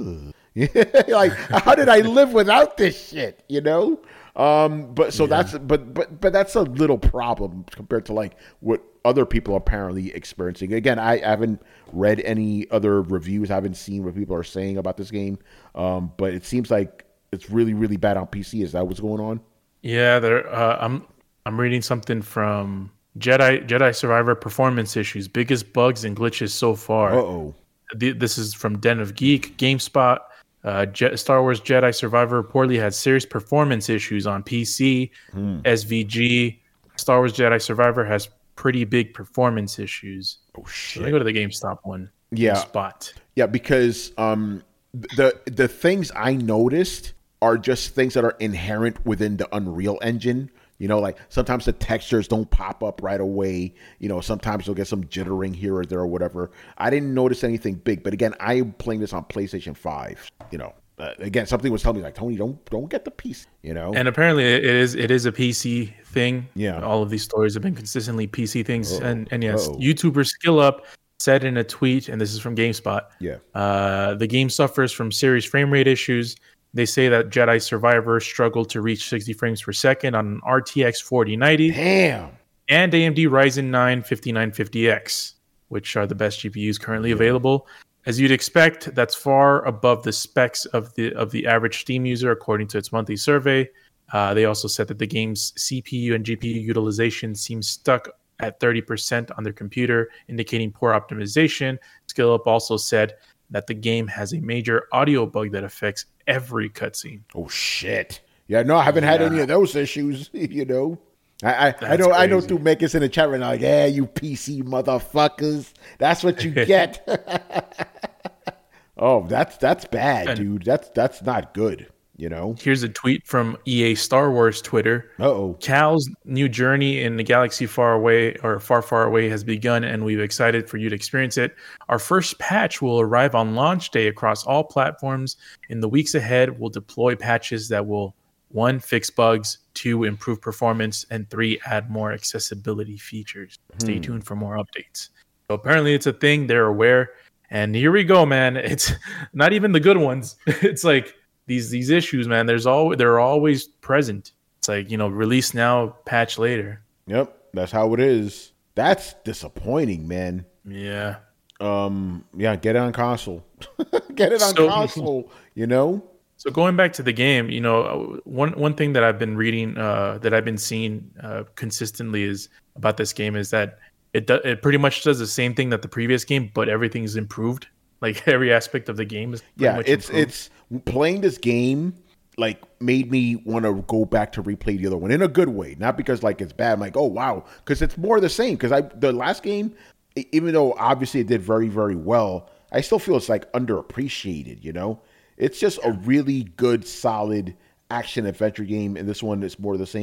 like how did I live without this shit? You know. Um, but so yeah. that's but but but that's a little problem compared to like what other people are apparently experiencing. Again, I, I haven't read any other reviews. I haven't seen what people are saying about this game. Um, but it seems like it's really really bad on P C. Is that what's going on? Yeah, there. Uh, I'm I'm reading something from Jedi Jedi Survivor performance issues, biggest bugs and glitches so far. Uh oh. This is from Den of Geek, GameSpot. Uh, Je- Star Wars Jedi Survivor reportedly had serious performance issues on P C. Hmm. S V G. Star Wars Jedi Survivor has pretty big performance issues. Oh shit! So let me go to the GameStop one. Yeah, GameSpot. Yeah, because um, the the things I noticed are just things that are inherent within the Unreal Engine. You know, like sometimes the textures don't pop up right away. You know, sometimes you'll get some jittering here or there or whatever. I didn't notice anything big, but again, I'm playing this on PlayStation five. You know, uh, again, something was telling me like, Tony, don't don't get the P C. You know, and apparently it is it is a P C thing. Yeah, all of these stories have been consistently P C things, Uh-oh. and and yes, Uh-oh. YouTuber Skill Up said in a tweet, and this is from GameSpot. Yeah, uh, the game suffers from serious frame rate issues. They say that Jedi Survivor struggled to reach sixty frames per second on an R T X forty ninety. Damn. And A M D Ryzen nine fifty-nine fifty X, which are the best G P Us currently yeah. available. As you'd expect, that's far above the specs of the of the average Steam user, according to its monthly survey. Uh, they also said that the game's C P U and G P U utilization seems stuck at thirty percent on their computer, indicating poor optimization. SkillUp also said that the game has a major audio bug that affects every cutscene. Oh shit! Yeah, no, I haven't yeah. had any of those issues. You know, I I, I know crazy. I know through makers in the chat right now, like, yeah, you P C motherfuckers, that's what you get. Oh, that's that's bad, and dude. That's that's not good. You know. Here's a tweet from E A Star Wars Twitter. Uh-oh. Cal's new journey in the galaxy far away or far, far away has begun, and we're excited for you to experience it. Our first patch will arrive on launch day across all platforms. In the weeks ahead, we'll deploy patches that will, one, fix bugs, two, improve performance, and three, add more accessibility features. Hmm. Stay tuned for more updates. So apparently it's a thing. They're aware. And here we go, man. It's not even the good ones. It's like, These these issues, man, there's always they're always present. It's like, you know, release now, patch later. Yep, that's how it is. That's disappointing, man. Yeah. Um. Yeah, get it on console. Get it on so, console. You know. So going back to the game, you know, one one thing that I've been reading, uh, that I've been seeing uh, consistently is about this game is that it do, it pretty much does the same thing that the previous game, but everything's improved. Like every aspect of the game is pretty yeah. much It's improved. it's. Playing this game like made me want to go back to replay the other one in a good way, not because like it's bad. I'm like, oh wow, because it's more the same. Because I the last game, even though obviously it did very very well, I still feel it's like underappreciated. You know, it's just a really good solid action adventure game, and this one is more the same.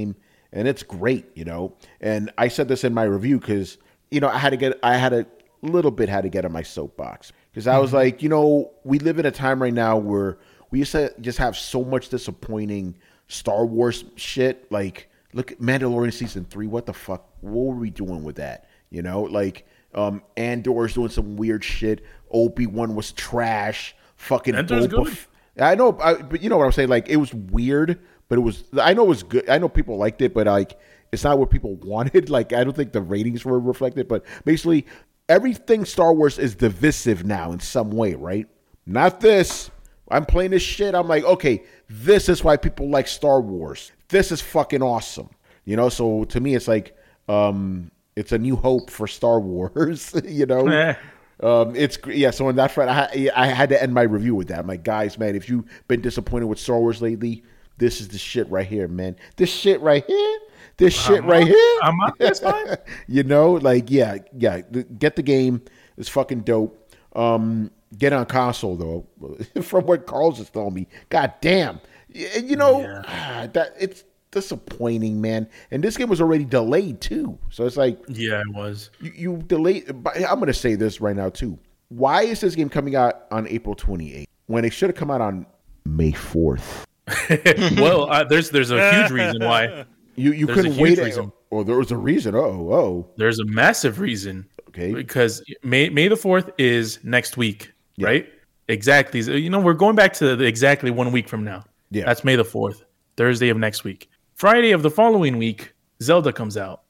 and it's great, you know. And I said this in my review because you know I had to get I had a little bit had to get on my soapbox because I was mm-hmm. like, you know, we live in a time right now where we used to just have so much disappointing Star Wars shit. Like, look at Mandalorian season three. What the fuck? What were we doing with that? You know, like um, Andor's doing some weird shit. Obi-Wan was trash. Fucking Andor's Boba. good. I know, I, but you know what I'm saying? Like, it was weird, but it was. I know it was good. I know people liked it, but like, it's not what people wanted. Like, I don't think the ratings were reflected. But basically, everything Star Wars is divisive now in some way, right? Not this. I'm playing this shit. I'm like, okay, this is why people like Star Wars. This is fucking awesome. You know, so to me, it's like, um, it's a new hope for Star Wars, you know? um, it's, yeah, so on that front, I, I had to end my review with that. I'm like, guys, man, if you've been disappointed with Star Wars lately, this is the shit right here, man. This shit right here. This shit I'm right up. here. I'm up. That's fine. You know, like, yeah, yeah, get the game. It's fucking dope. Um, Get on console though, from what Carl's just telling me. God damn, you know yeah. ah, that it's disappointing, man. And this game was already delayed too, so it's like yeah, it was. You, you delayed. But I'm gonna say this right now too. Why is this game coming out on April twenty-eighth when it should have come out on May fourth? Well, uh, there's there's a huge reason why. You you there's couldn't wait. Reason. Oh, there was a reason. Oh, oh. There's a massive reason. Okay. Because May May the fourth is next week. Yeah. Right? Exactly. You know, we're going back to the, exactly one week from now. Yeah. That's May the fourth, Thursday of next week. Friday of the following week, Zelda comes out.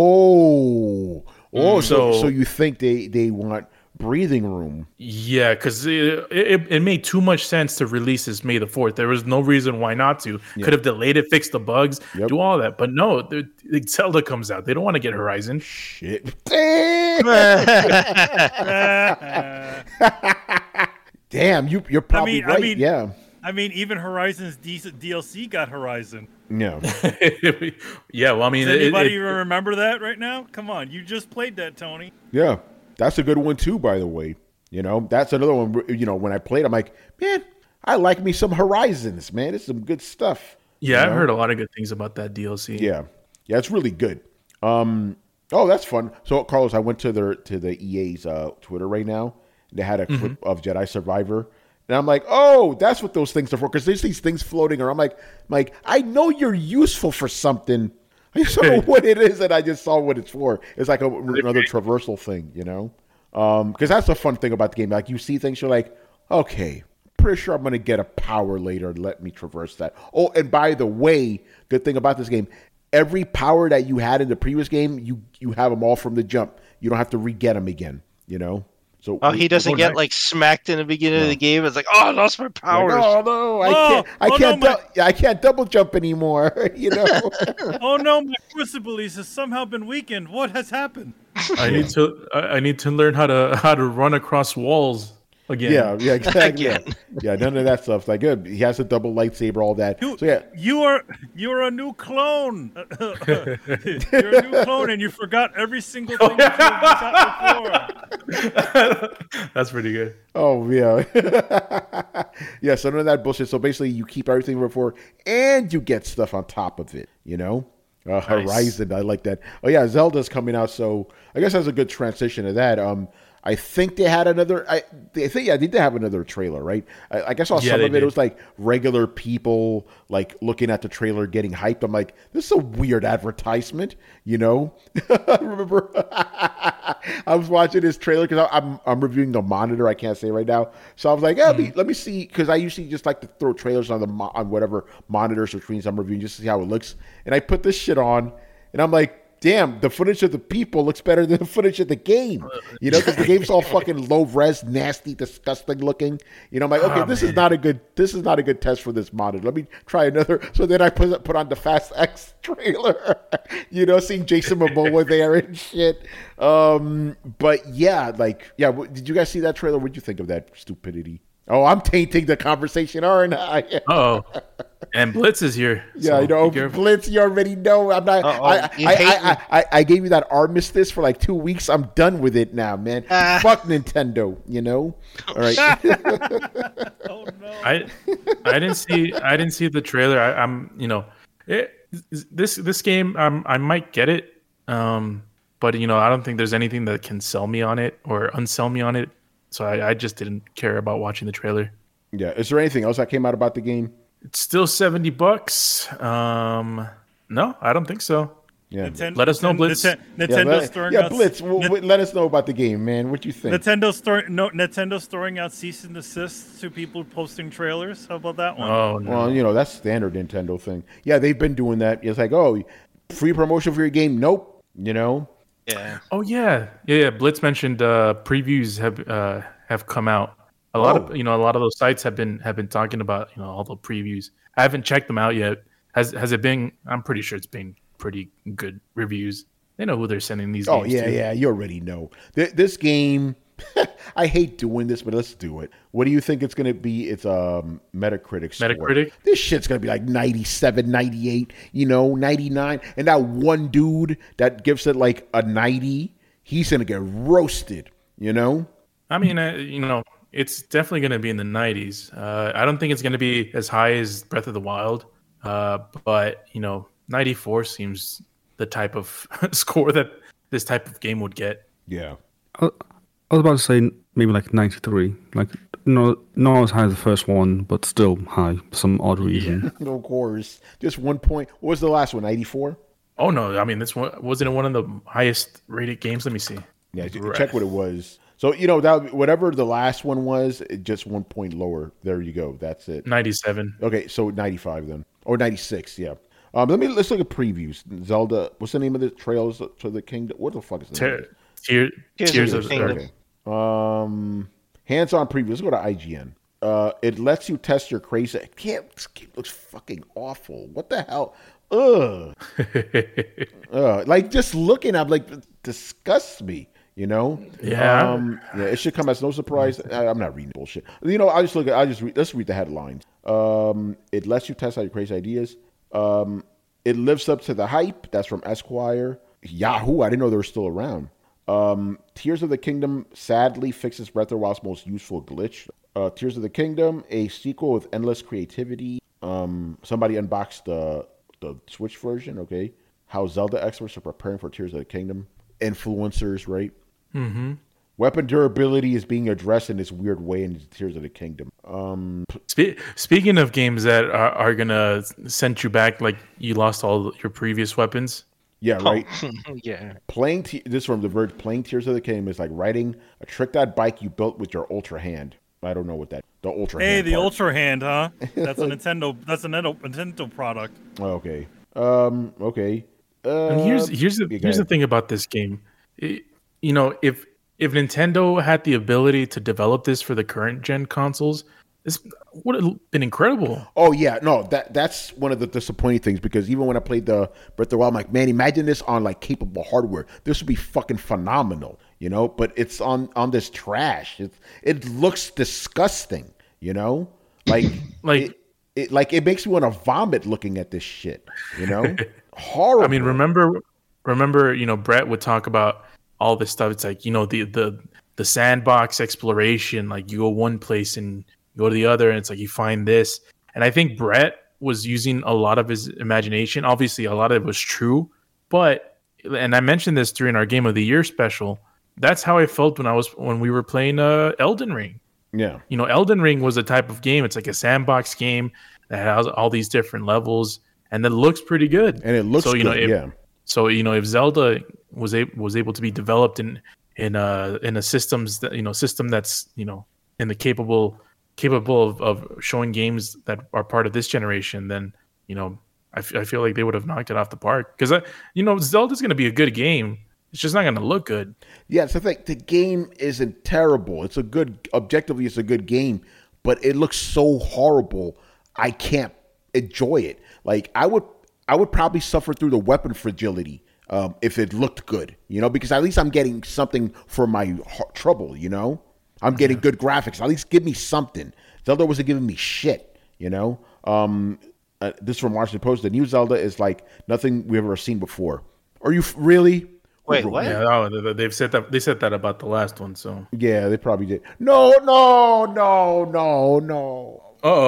Oh. Oh, so so, so you think they, they want breathing room? Yeah, because it, it, it made too much sense to release this May the fourth. There was no reason why not to. Yeah. Could have delayed it, fixed the bugs, Yep. do all that. But no, the, the Zelda comes out. They don't want to get Horizon. Shit. Damn, you you're probably I mean, right. I mean, yeah. I mean, even Horizon's D L C got Horizon. Yeah. Yeah, well, I mean, Does anybody it, it, even remember that right now? Come on, you just played that, Tony. Yeah. That's a good one too, by the way. You know, that's another one. You know, when I played, I'm like, man, I like me some Horizons, man. It's some good stuff. yeah, you I've know? heard a lot of good things about that D L C. Yeah. Yeah, it's really good. Um, oh, that's fun. So, Carlos, I went to their to the E A's uh, Twitter right now. They had a clip mm-hmm. of Jedi Survivor. And I'm like, oh, that's what those things are for. Because there's these things floating around. I'm like, I'm like, I know you're useful for something. I just don't know what it is, and I just saw what it's for. It's like a, another traversal thing, you know? Because um, that's the fun thing about the game. Like, you see things, you're like, okay, pretty sure I'm going to get a power later and let me traverse that. Oh, and by the way, good thing about this game, every power that you had in the previous game, you, you have them all from the jump. You don't have to re-get them again, you know? So oh, he doesn't oh, get nice. like smacked in the beginning no. of the game. It's like, oh, I lost my powers. Like, oh no, I oh, can't, I oh, can't, no, du- I can't double jump anymore. You know. Oh no, my crucible has somehow been weakened. What has happened? I need to I I need to learn how to how to run across walls again. Yeah, yeah, exactly. yeah. Again. yeah, none of that stuff. Like, good. He has a double lightsaber, all that. You, so yeah, you are you're a new clone. You're a new clone, and you forgot every single thing that you got before. That's pretty good. oh yeah, yeah. So none of that bullshit. So basically, you keep everything before, and you get stuff on top of it. You know. Uh, Nice. Horizon, I like that. Oh yeah, Zelda's coming out, so I guess that's a good transition to that. Um, I think they had another. I, I think yeah, they did have another trailer, right? I, I guess I saw Yeah, some they of it. did. It was like regular people like looking at the trailer, getting hyped. I'm like, this is a weird advertisement, you know? I remember I was watching this trailer because I'm I'm reviewing the monitor. I can't say right now, so I was like, yeah, Mm-hmm. let, me, let me see, because I usually just like to throw trailers on the mo- on whatever monitors or screens I'm reviewing just to see how it looks. And I put this shit on, and I'm like, damn, the footage of the people looks better than the footage of the game. You know, because the game's all fucking low res, nasty, disgusting looking. You know, I'm like, okay, Oh, this man. is not a good this is not a good test for this monitor. Let me try another. So then I put put on the Fast X trailer. You know, seeing Jason Momoa there and shit. Um, but yeah, like, yeah, w- did you guys see that trailer? What'd you think of that stupidity? Oh, I'm tainting the conversation, aren't I? Oh, and Blitz is here. Yeah, so I know. be careful. Blitz, you already know. I'm not. Uh-oh. I, You I, hate I, I, I, I gave you that armistice for like two weeks. I'm done with it now, man. Ah. Fuck Nintendo, you know. All right. Oh no. I I didn't see I didn't see the trailer. I, I'm you know it, this this game, um, I might get it, um, but you know, I don't think there's anything that can sell me on it or unsell me on it. So I, I just didn't care about watching the trailer. Yeah. Is there anything else that came out about the game? It's still seventy bucks. Um, no, I don't think so. Yeah. Nintendo, Let us know, Blitz. Nintendo, Yeah, Nintendo's let, throwing yeah, out, Blitz. w- w- let us know about the game, man. What you think? Nintendo's throwing no, Nintendo's throwing out cease and desist to people posting trailers. How about that one? Oh no. Well, you know, that's standard Nintendo thing. Yeah, they've been doing that. It's like, oh, free promotion for your game. Nope. You know? Yeah. Oh yeah, yeah. yeah. Blitz mentioned uh, previews have uh, have come out. A lot Oh. of you know a lot of those sites have been have been talking about you know all the previews. I haven't checked them out yet. Has has it been? I'm pretty sure it's been pretty good reviews. They know who they're sending these Oh, games yeah, to. yeah. You already know. Th- this game, I hate doing this, but let's do it. What do you think it's going to be? It's um, Metacritic score. Metacritic? This shit's going to be like ninety-seven, ninety-eight, you know, ninety-nine. And that one dude that gives it like a ninety, he's going to get roasted, you know? I mean, uh, you know, it's definitely going to be in the nineties. Uh, I don't think it's going to be as high as Breath of the Wild, uh, but you know, ninety-four seems the type of score that this type of game would get. Yeah. I, I was about to say maybe like ninety-three. Like, no, not as high as the first one, but still high for some odd reason. Of course. Just one point. What was the last one? ninety-four? Oh no, I mean, this one wasn't it one of the highest rated games. Let me see. Yeah, ch- Right. check what it was. So, you know, that whatever the last one was, it just one point lower. There you go. That's it. ninety-seven. Okay, so ninety-five then. Or ninety-six, yeah. Um, let me let's look at previews. Zelda, what's the name of the Trails to the Kingdom? What the fuck is the name? Tear, tear, Tears tears of of the the Kingdom. Okay. Um, hands-on preview. Let's go to I G N. Uh, it lets you test your crazy. Can't. This game looks fucking awful. What the hell? Ugh. Ugh. Like just looking, I'm like, disgusts me. You know? Yeah. Um, yeah. It should come as no surprise. I, I'm not reading bullshit. You know, I just look at. I just read. Let's read the headlines. Um, it lets you test out your crazy ideas. Um, it lives up to the hype. That's from Esquire. Yahoo! I didn't know they were still around. Um, Tears of the Kingdom sadly fixes Breath of the Wild's most useful glitch. Uh, Tears of the Kingdom, a sequel with endless creativity. Um, somebody unboxed the the Switch version. Okay, how Zelda experts are preparing for Tears of the Kingdom. Influencers, right? Mm-hmm. Weapon durability is being addressed in this weird way in Tears of the Kingdom. Um, Spe- speaking of games that are, are gonna send you back, like you lost all your previous weapons. yeah, right. Oh, yeah. Playing te- this from the Verge. Playing Tears of the Kingdom is like riding a tricked-out bike you built with your Ultra Hand. I don't know what that. The Ultra Hey, Hand. the part. Ultra Hand, huh? That's a Nintendo. That's a Nintendo, Nintendo product. Oh, okay. Um. Okay. Uh, And here's here's the yeah, go here's the ahead. thing about this game. It- you know, if if Nintendo had the ability to develop this for the current gen consoles, this would have been incredible. Oh yeah, no, that that's one of the disappointing things because even when I played the Breath of the Wild, I'm like, man, imagine this on like capable hardware. This would be fucking phenomenal, you know. But it's on on this trash. It it looks disgusting, you know. Like Like- it, it like it makes me want to vomit looking at this shit, you know. Horrible. I mean, remember remember, you know, Brett would talk about all this stuff. It's like, you know, the the the sandbox exploration, like you go one place and you go to the other and it's like you find this. And I think Brett was using a lot of his imagination. Obviously, a lot of it was true, but and I mentioned this during our Game of the Year special. That's how I felt when I was when we were playing uh, Elden Ring. yeah, You know, Elden Ring was a type of game. It's like a sandbox game that has all these different levels, and it looks pretty good. and it looks So, you good. know, if- yeah, So you know, if Zelda was able was able to be developed in in a in a systems that you know system that's you know in the capable capable of, of showing games that are part of this generation, then you know I, f- I feel like they would have knocked it off the park because you know Zelda's going to be a good game. It's just not going to look good. yeah. It's the thing. The game isn't terrible. It's a good objectively. It's a good game, but it looks so horrible. I can't enjoy it. Like I would, I would probably suffer through the weapon fragility um, if it looked good, you know, because at least I'm getting something for my h- trouble, you know. I'm getting good graphics. At least give me something. Zelda wasn't giving me shit, you know. Um, uh, this is from Washington Post. The new Zelda is like nothing we've ever seen before. Are you f- really? Wait, Who wrote what? that? Yeah, oh, they- they've said that they said that about the last one. So Yeah, they probably did. No, no, no, no, no. uh oh,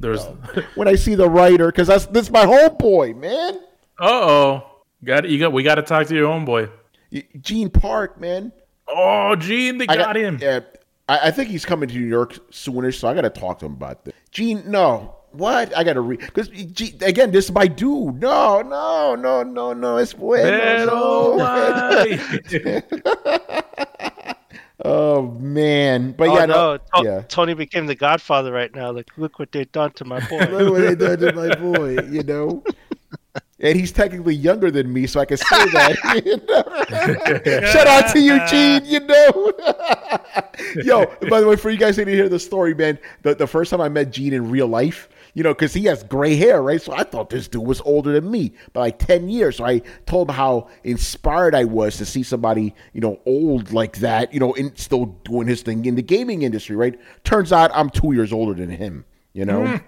There's. when I see the writer, because that's this is my homeboy, man. Uh oh. Got it. You got. We got to talk to your homeboy. Gene Park, man. Oh, Gene, they got, got, him. Yeah, I, I think he's coming to New York soonish, so I got to talk to him about this. Gene, no, what? I got to read because again, this is my dude. No, no, no, no, no. It's bueno. Oh man, but oh, yeah, no, no, To- yeah. Tony became the Godfather right now. Like, look what they done to my boy. Look what they done to my boy. You know. And he's technically younger than me, so I can say that. You know? Shout out to you, Gene. You know, yo. By the way, for you guys who didn't hear the story, man, the, the first time I met Gene in real life, you know, because he has gray hair, right? So I thought this dude was older than me by like ten years. So I told him how inspired I was to see somebody, you know, old like that, you know, and still doing his thing in the gaming industry, right? Turns out I'm two years older than him. You know. Mm.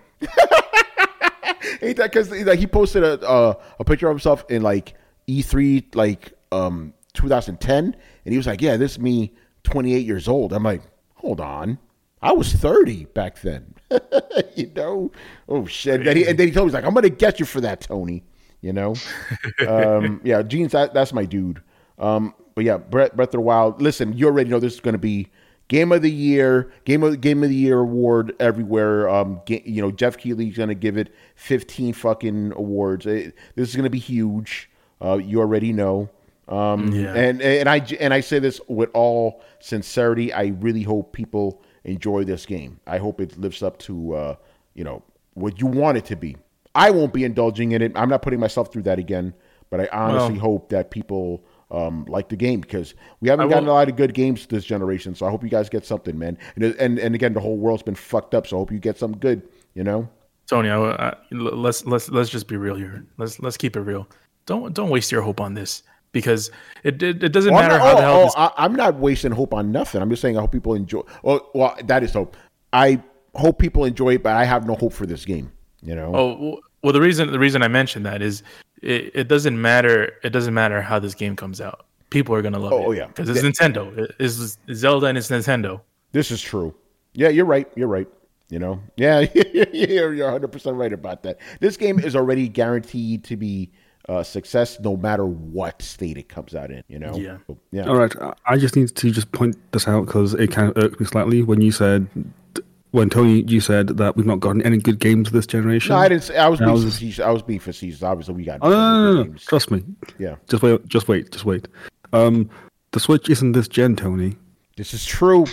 Ain't that because like, he posted a uh, a picture of himself in like E three like um two thousand ten, and he was like, "Yeah, this is me, twenty-eight years old." I'm like, "Hold on, I was thirty back then." You know? Oh shit! And then, he, and then he told me, he's like, "I'm gonna get you for that, Tony." You know? um, yeah, Gene's that, that's my dude. Um, but yeah, Breath, Breath of the Wild. Listen, you already know this is gonna be Game of the Year, Game of Game of the Year award everywhere. Um, ga- you know, Jeff Keighley's gonna give it fifteen fucking awards. It, this is gonna be huge. Uh, you already know. Um, yeah. and and I and I say this with all sincerity. I really hope people enjoy this game. I hope it lives up to uh, you know, what you want it to be. I won't be indulging in it. I'm not putting myself through that again. But I honestly well, hope that people. Um, like the game because we haven't gotten a lot of good games this generation, so I hope you guys get something, man. And and, and again, the whole world's been fucked up, so I hope you get something good. You know, Tony, I, I, let's let's let's just be real here. Let's let's keep it real. Don't don't waste your hope on this because it it, it doesn't well, matter not, how oh, the hell. Oh, this... I, I'm not wasting hope on nothing. I'm just saying I hope people enjoy. Well, well, that is hope. I hope people enjoy it, but I have no hope for this game. You know. Oh well, the reason the reason I mentioned that is it, it doesn't matter. It doesn't matter how this game comes out. People are gonna love oh, it. Oh yeah, because it's yeah. Nintendo. It's Zelda and it's Nintendo. This is true. Yeah, you're right. You're right. You know. Yeah, you're you're one hundred percent right about that. This game is already guaranteed to be a success, no matter what state it comes out in. You know. Yeah. Yeah. All right. I just need to just point this out because it kind of irked me slightly when you said. When Tony, you said that we've not gotten any good games this generation. No, I didn't. Say, I was being I was, facetious. I was being facetious. Obviously, we got. Oh no, no, no, no. Games. Trust me. Yeah. Just wait. Just wait. Just wait. Um, the Switch isn't this gen, Tony. This is true.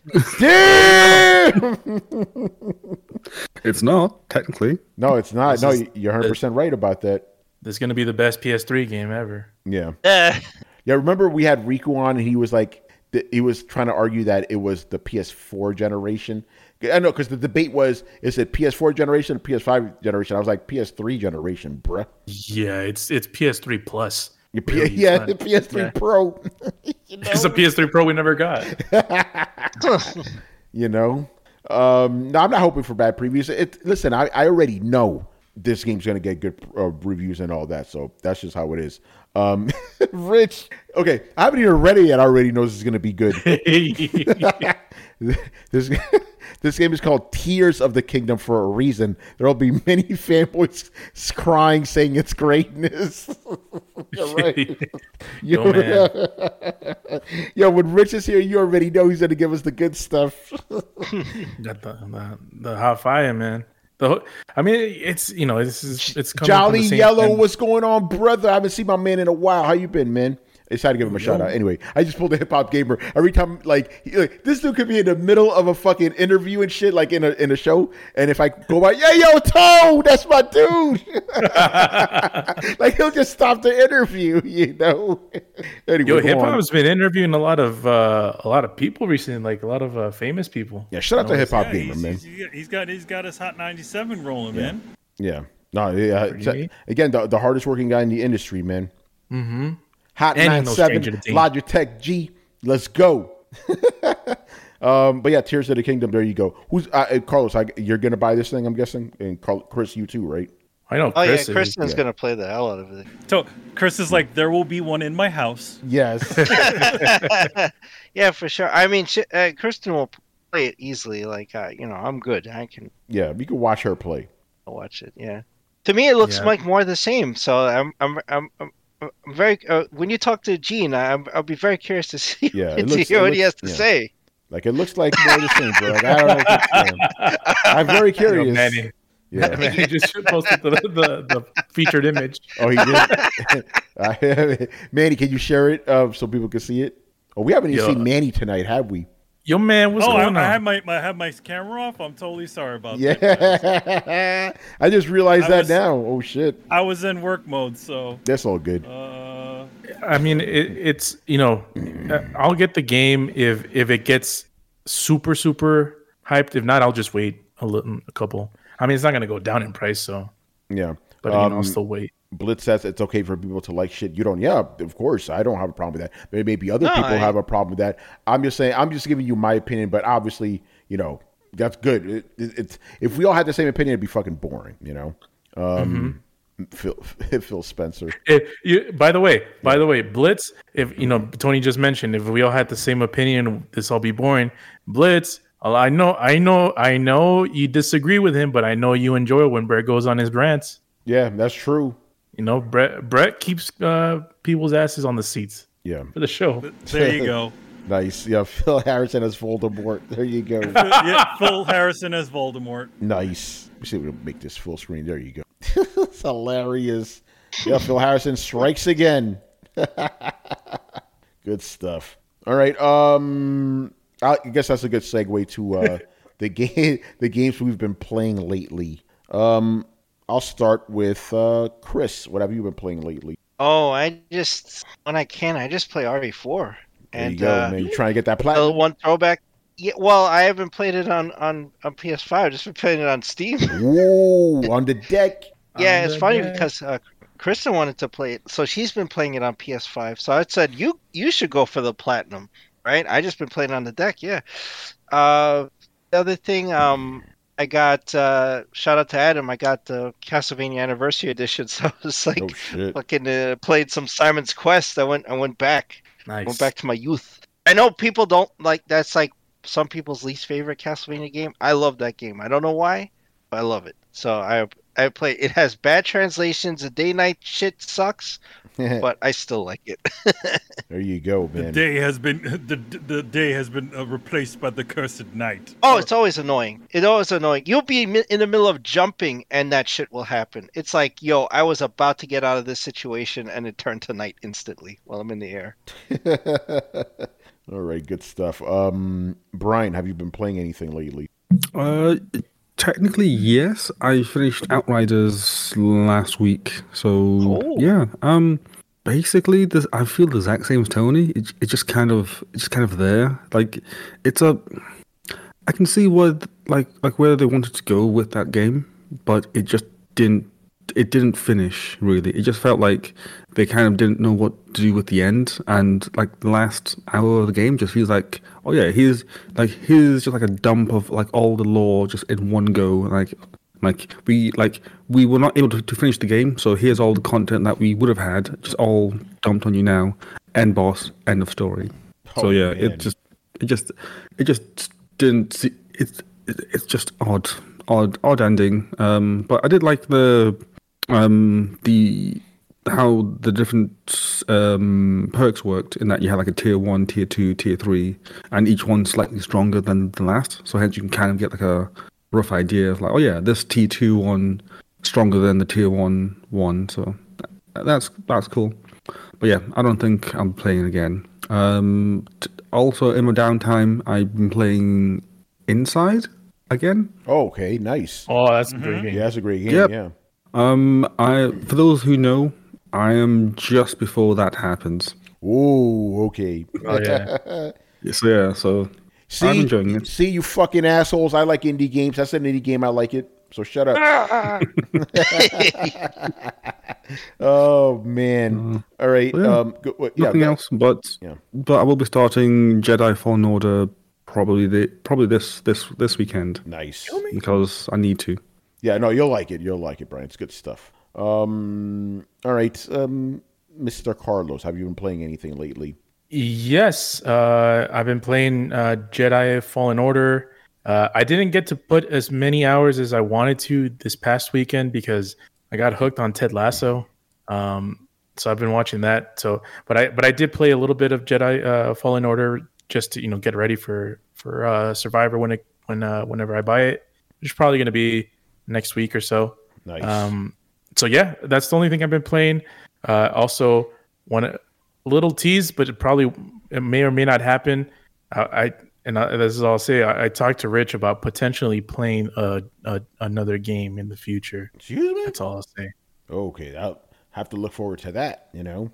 Damn! It's not technically. No, it's not. This no, is, you're one hundred percent right about that. This is gonna be the best P S three game ever. Yeah. Eh. Yeah. Remember, we had Riku on, and he was like, he was trying to argue that it was the P S four generation. I know, because the debate was, is it P S four generation or P S five generation? I was like, P S three generation, bruh. Yeah, it's it's P S three Plus. P- really, yeah, the P S three yeah. Pro. You know? It's a P S three Pro we never got. You know? Um, no, I'm not hoping for bad previews. It, listen, I, I already know this game's going to get good uh, reviews and all that, so that's just how it is. Um, Rich, okay, I haven't even read it yet. I already know this is going to be good. this this game is called Tears of the Kingdom for a reason. There'll be many fanboys crying, saying its greatness. You're right. Yo, oh, man. Yo, when Rich is here, you already know he's going to give us the good stuff. Got the, the, the hot fire, man. The, I mean, it's, you know, this is, it's coming Jolly Yellow, time. What's going on, brother? I haven't seen my man in a while. How you been, man? I decided to give him a Yo. shout out. Anyway, I just pulled the hip hop gamer. Every time, like, he, like, this dude could be in the middle of a fucking interview and shit, like in a in a show. And if I go by, yeah, yo, Toe, that's my dude. Like, he'll just stop the interview, you know. Anyway, yo, hip hop has been interviewing a lot of uh, a lot of people recently, like a lot of uh, famous people. Yeah, shout out to hip hop yeah, gamer, he's, man. He's, he's got he's got his Hot ninety-seven rolling, yeah. man. Yeah, no, yeah. Again, the, the hardest working guy in the industry, man. Mm-hmm. Hot ninety-seven, Logitech G, let's go. um, but yeah, Tears of the Kingdom. There you go. Who's uh, Carlos? I, you're gonna buy this thing, I'm guessing, and Carl, Chris, you too, right? I know. Oh Chris yeah, Kristen's yeah. gonna play the hell out of it. So Chris is like, there will be one in my house. Yes. Yeah, for sure. I mean, she, uh, Kristen will play it easily. Like, uh, you know, I'm good. I can Yeah, you can watch her play. watch it. Yeah. To me, it looks Yeah. like more the same. So I'm, I'm, I'm, I'm, I'm very. Uh, when you talk to Gene, I'm, I'll be very curious to see Yeah, to it looks- hear it what he has looks- to yeah. say. Like it looks like more the same, bro. Like I don't know. If it's, yeah. I'm very Yo, curious. Manny, Yeah. Manny just posted the, the, the featured image. Oh, he did. I- Manny, can you share it uh, so people can see it? Oh, we haven't even Yo. seen Manny tonight, have we? Yo, man, what's oh, I, going I on? have my, my I have my camera off. I'm totally sorry about that. guys. Yeah. I just realized I that was- now. Oh shit. I was in work mode, so That's all good. uh, I mean, it, it's you know, uh, I'll get the game if if it gets super super hyped. If not, I'll just wait a little, a couple. I mean, it's not gonna go down in price, so Yeah. but you know, Um, I'll still wait. Blitz says it's okay for people to like shit. You don't. Yeah, of course. I don't have a problem with that. Maybe, maybe other No, people I- have a problem with that. I'm just saying. I'm just giving you my opinion. But obviously, you know, that's good. It, it, it's if we all had the same opinion, it'd be fucking boring. You know. Um, Phil, Phil Spencer. If you, by the way, by the way, Blitz. If you know, Tony just mentioned, if we all had the same opinion, this all be boring. Blitz. I know, I know, I know you disagree with him, but I know you enjoy when Brett goes on his rants. Yeah, that's true. You know, Brett Brett keeps uh, people's asses on the seats Yeah, for the show. there you go. nice. Yeah, Phil Harrison as Voldemort. There you go. Yeah, Phil Harrison as Voldemort. Nice. Let me see if we can make this full screen. There you go. It's hilarious. Yeah, Phil Harrison strikes again. Good stuff. All right. Um, I guess that's a good segue to uh, the game, the games we've been playing lately. Um, I'll start with uh, Chris. What have you been playing lately? Oh, I just when I can, I just play R E four. There And you go, uh, man. You trying to get that the platinum? one throwback. Yeah, well, I haven't played it on on on P S five. I've just been playing it on Steam. Whoa, on the deck. Yeah, On it's the funny deck. because uh, Kristen wanted to play it, so she's been playing it on P S five. So I said, "You you should go for the platinum, right?" I just been playing on the deck. Yeah. Uh, the other thing, um, I got uh, shout out to Adam. I got the Castlevania Anniversary Edition. So I was like, Oh shit. fucking uh, played some Simon's Quest. I went I went back. Nice. Went back to my youth. I know people don't like that's like some people's least favorite Castlevania game. I love that game. I don't know why, but I love it. So I I play. It has bad translations. The day night shit sucks, but I still like it. There you go, The man. day has been the the day has been uh, replaced by the cursed night. Oh, it's always annoying. It's always annoying. You'll be mi- in the middle of jumping, and that shit will happen. It's like, yo, I was about to get out of this situation, and it turned to night instantly while I'm in the air. All right, good stuff. Um, Brian, have you been playing anything lately? Uh, technically, yes. I finished Outriders last week, so Oh. yeah. Um, basically, this I feel the exact same as Tony. It, it's just kind of, it's just kind of there. Like, it's a. I can see what like like where they wanted to go with that game, but it just didn't. It didn't finish really. It just felt like they kind of didn't know what to do with the end, and like the last hour of the game just feels like, oh yeah, here's like here's just like a dump of like all the lore just in one go. Like like we like we were not able to, to finish the game, so here's all the content that we would have had just all dumped on you now. End boss, end of story. Oh, so yeah, man. it just it just it just didn't. See, it's it, it's just odd, odd, odd ending. Um, but I did like the um the how the different um perks worked in that you had like a tier one, tier two, tier three, and each one slightly stronger than the last. So hence you can kind of get like a rough idea of like, oh yeah, this tier two one stronger than the tier one one. So that's that's cool. But yeah, I don't think I'm playing again. Um, t- also in my downtime, I've been playing Inside again. Oh, okay, nice. Oh, that's a great game. Yeah, that's a great game. Yep. Yeah. Um, I for those who know, I am just before that happens. Ooh, okay. Oh yeah. So yeah, so See, I'm enjoying it. see, you fucking assholes. I like indie games. That's an indie game. I like it. So shut up. Oh man. All right. yeah. Um. Go, what, yeah. Nothing go- else, but Yeah. but I will be starting Jedi Fallen Order probably the probably this this this weekend Nice. because I need to. Yeah. No, you'll like it. You'll like it, Brian. It's good stuff. Um. All right. Um. Mister Carlos, have you been playing anything lately? Yes, uh, I've been playing uh, Jedi Fallen Order. Uh, I didn't get to put as many hours as I wanted to this past weekend because I got hooked on Ted Lasso. Um, so I've been watching that. So, but I but I did play a little bit of Jedi uh, Fallen Order just to you know get ready for for uh, Survivor when it when uh, whenever I buy it, which is probably going to be next week or so. Nice. Um, so yeah, that's the only thing I've been playing. Uh, also, one a little tease, but it probably it may or may not happen. I, I and I, this is all I'll say. I, I talked to Rich about potentially playing a, a another game in the future. Excuse me? That's all I'll say. Okay, I'll have to look forward to that. You know,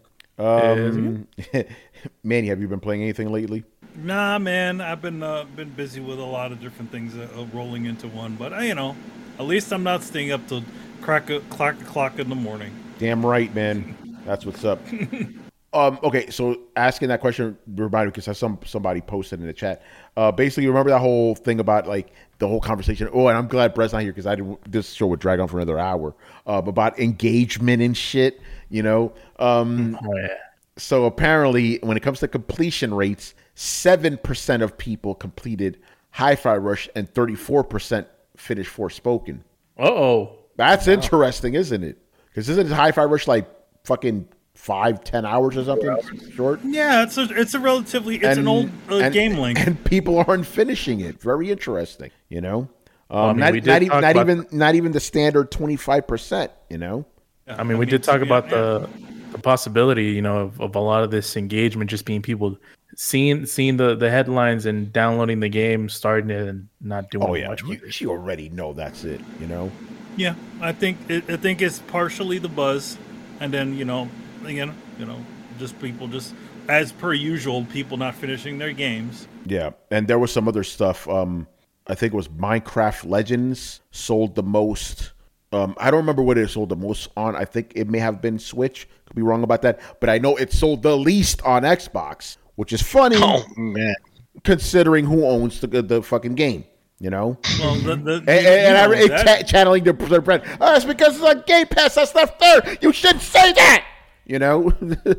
um, Manny, have you been playing anything lately? Nah, man, I've been uh, been busy with a lot of different things uh, rolling into one, but uh, you know, at least I'm not staying up till crack a clock o'clock in the morning. Damn right, man. That's what's up. um, okay, so asking that question reminded me because some somebody posted in the chat. Uh, basically, remember that whole thing about like the whole conversation. Oh, and I'm glad Brett's not here because I didn't. This show would drag on for another hour. Uh, about engagement and shit. You know. Um, Oh, yeah. So apparently, when it comes to completion rates, seven percent of people completed Hi-Fi Rush and thirty-four percent finished Forspoken. Uh oh. That's interesting, isn't it? Because isn't Hi-Fi Rush like fucking five, ten hours or something short? Yeah, it's a it's a relatively it's an old uh, and- game link. and people aren't finishing it. Very interesting, you know. Um, I mean, not we did not, e- talk not about- even not even the standard twenty-five percent, you know. Yeah, I mean, we did talk yeah, about yeah. the the possibility, you know, of, of a lot of this engagement just being people seeing seeing the, the headlines and downloading the game, starting it, and not doing Oh yeah, much with you, it. you already know that's it, you know. Yeah, I think it, I think it's partially the buzz, and then you know, again, you know, just people just as per usual, people not finishing their games. Yeah, and there was some other stuff. Um, I think it was Minecraft Legends sold the most. Um, I don't remember what it sold the most on. I think it may have been Switch. Could be wrong about that, but I know it sold the least on Xbox, which is funny Oh man. considering who owns the the fucking game. You know, Well, the, the, and, and, and I you know, re- that- cha- channeling their, their brand. Oh, it's because it's on Game Pass. That's not fair. You shouldn't say that. You know,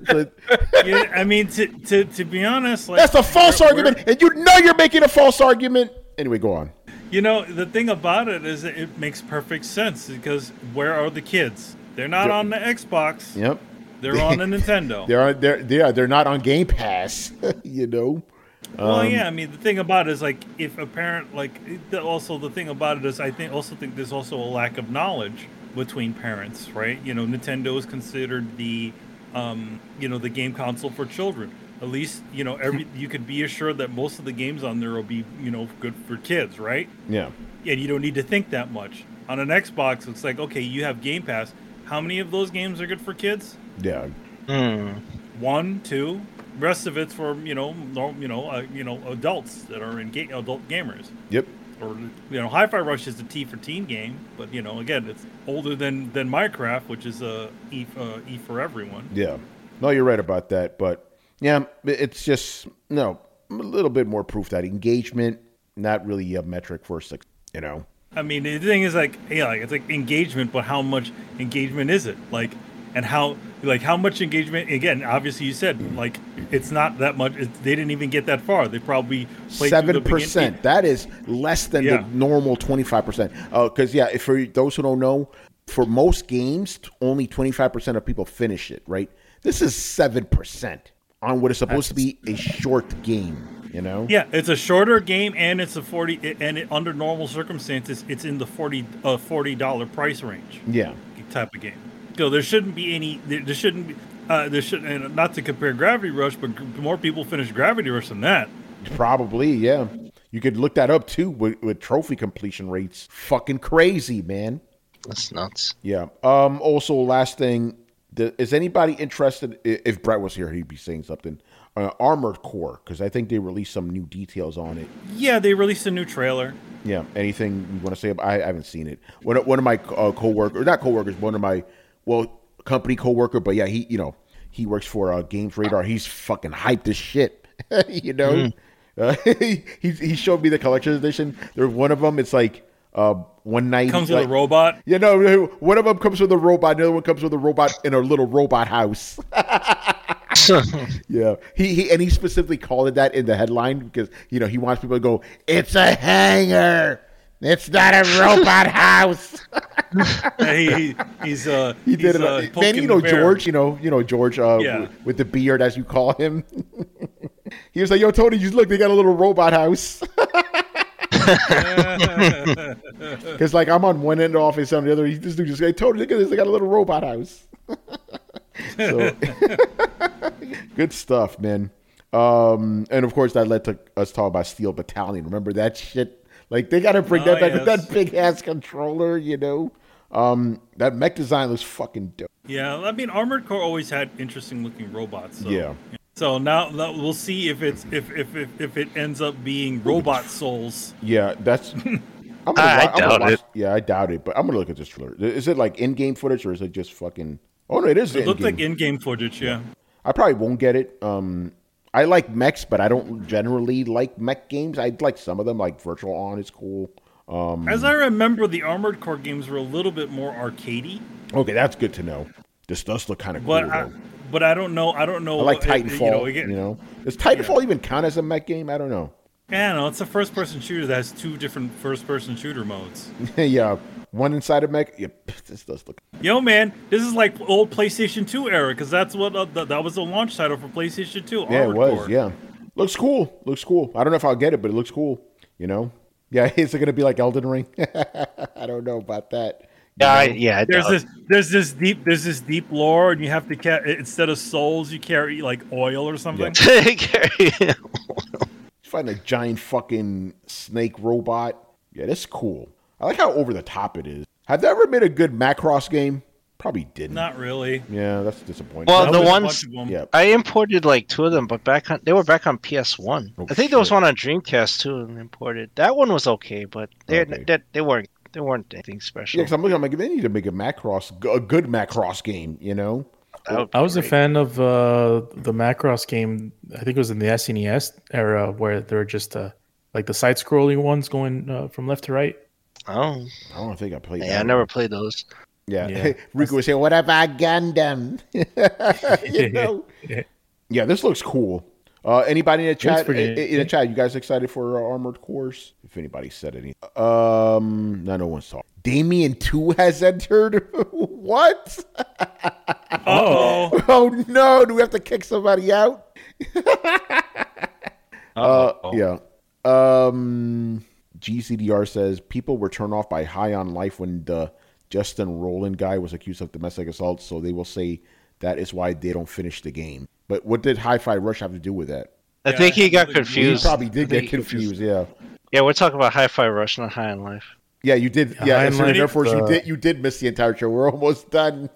yeah, I mean, to, to to be honest, like that's a false we're- argument, and you know you're making a false argument. Anyway, go on. You know, the thing about it is that it makes perfect sense because where are the kids? They're not They're- on the Xbox. Yep. They're on the Nintendo. They're on, they're yeah they're not on Game Pass. You know. Well, Um, yeah, I mean, the thing about it is like if a parent like it- the- also the thing about it is I think also think there's also a lack of knowledge between parents, right? You know, Nintendo is considered the um, you know, the game console for children. At least, you know, every you could be assured that most of the games on there will be, you know, good for kids, right? Yeah. And you don't need to think that much. On an Xbox, it's like, okay, you have Game Pass. How many of those games are good for kids? Yeah. Hmm. One, two. Rest of it's for you know, norm, you know, uh, you know, adults that are in ga- adult gamers. Yep. Or you know, Hi-Fi Rush is a T for teen game, but you know, again, it's older than than Minecraft, which is a E uh, E for everyone. Yeah. No, you're right about that, but yeah, it's just no a little bit more proof that engagement not really a metric for success. You know. I mean, the thing is like, yeah, like it's like engagement, but how much engagement is it? Like, and how like how much engagement? Again, obviously, you said like it's not that much. It, they didn't even get that far. They probably played through Seven the begin- percent. That is less than Yeah. the normal twenty-five percent. Because yeah, if for those who don't know, for most games, only twenty-five percent of people finish it. Right. This is seven percent on what is supposed to be a short game. You know. Yeah, it's a shorter game, and it's a forty. And it, under normal circumstances, it's in the forty uh, forty dollar price range Yeah. type of game. So there shouldn't be any. There, there shouldn't be. Uh, there should and not to compare Gravity Rush, but g- more people finish Gravity Rush than that. Probably, yeah. You could look that up too with, with trophy completion rates. Fucking crazy, man. That's nuts. Yeah. Um. Also, last thing, the, is anybody interested? i- If Brett was here, he'd be saying something. Uh, Armored Core, because I think they released some new details on it. Yeah, they released a new trailer. Yeah. Anything you want to say? About, I, I haven't seen it. One of, one of my uh, coworkers, not coworkers, one of my well company coworker, but yeah, he you know he works for uh, Games Radar. He's fucking hyped as shit. you know. Mm. Uh, he he showed me the collection edition. There's one of them. It's like uh, one night Comes like, with a robot. You know, one of them comes with a robot. The other one comes with a robot in a little robot house. Yeah, he, he and he specifically called it that in the headline because you know he wants people to go, "It's a hangar. It's not a robot house." he, he, he's uh, He did he's, it. uh, man, poking you know the bear. George. You know, you know George uh, Yeah. with, with the beard, as you call him. He was like, "Yo, Tony, you look. They got a little robot house." Because like I'm on one end of the office, on the other. This dude just like, "Tony, look at this. They got a little robot house." So good stuff, man. Um, and of course, that led to us talk about Steel Battalion. Remember that shit? Like they got to bring Oh, that back yes. with that big ass controller. You know, um, that mech design looks fucking dope. Yeah, I mean, Armored Core always had interesting looking robots. So, Yeah. So now, now we'll see if it's if if if, if it ends up being robot souls. Yeah, that's. I'm gonna, I wa- I'm gonna doubt watch, it. Yeah, I doubt it. But I'm gonna look at this trailer. Is it like in-game footage or is it just fucking? Oh no, it is. It looked in-game. like in-game footage. Yeah. I probably won't get it. Um, I like mechs, but I don't generally like mech games. I like some of them, like Virtual On is cool. Um, As I remember, the Armored Core games were a little bit more arcadey, okay, that's good to know. This does look kind of cool. but I, though. but I don't know. I don't know. I like what- Titanfall. You know, You again, know, does Titanfall even count as a mech game? I don't know. yeah, no, it's a first-person shooter that has two different first-person shooter modes. Yeah, one inside a mech. Yeah, this does look. Yo, man, this is like old PlayStation two era because that's what uh, th- that was the launch title for PlayStation two. Yeah, Armored it was. Core. Yeah, looks cool. Looks cool. I don't know if I'll get it, but it looks cool. You know. Yeah, is it going to be like Elden Ring? I don't know about that. You Yeah, I, know? yeah. I There's doubt this, there's this deep, there's this deep lore, and you have to carry instead of souls, you carry like oil or something. it. Find a giant fucking snake robot. Yeah, that's cool. I like how over the top it is. Have they ever made a good Macross game? Probably didn't. Not really. Yeah, that's disappointing. Well, That the was a ones bunch of them. yeah, I imported like two of them, but back on they were back on P S one. Oh, I think there was shit. one on Dreamcast too, and imported. That one was okay, but they Okay. they, they weren't they weren't anything special. yeah. Because I'm looking, I'm like, they need to make a Macross, a good Macross game. You know? That would I be was a great. fan of uh, the Macross game. I think it was in the S N E S era where they were just uh, like the side-scrolling ones going uh, from left to right. Oh, I don't think I played. yeah, that I never played those. Yeah, Yeah. Rico was saying, "What about Gundam?" you know? Yeah. Yeah, this looks cool. Uh, anybody in the chat? pretty- In, in the chat, you guys excited for uh, Armored Cores? If anybody said anything, um, no, no one's talking. Damien two has entered. What? Oh, Oh no! Do we have to kick somebody out? Uh, yeah. Um, G C D R says people were turned off by High on Life when the Justin Roland guy was accused of domestic assault, so they will say that is why they don't finish the game. But what did Hi-Fi Rush have to do with that? I Yeah, think I he got think he He confused. probably did I think get he confused. Yeah, Yeah, we're talking about Hi-Fi Rush, not High on Life. yeah, you did. Yeah, Yeah, High so on Life, therefore you uh, did. You did miss the entire show. We're almost done.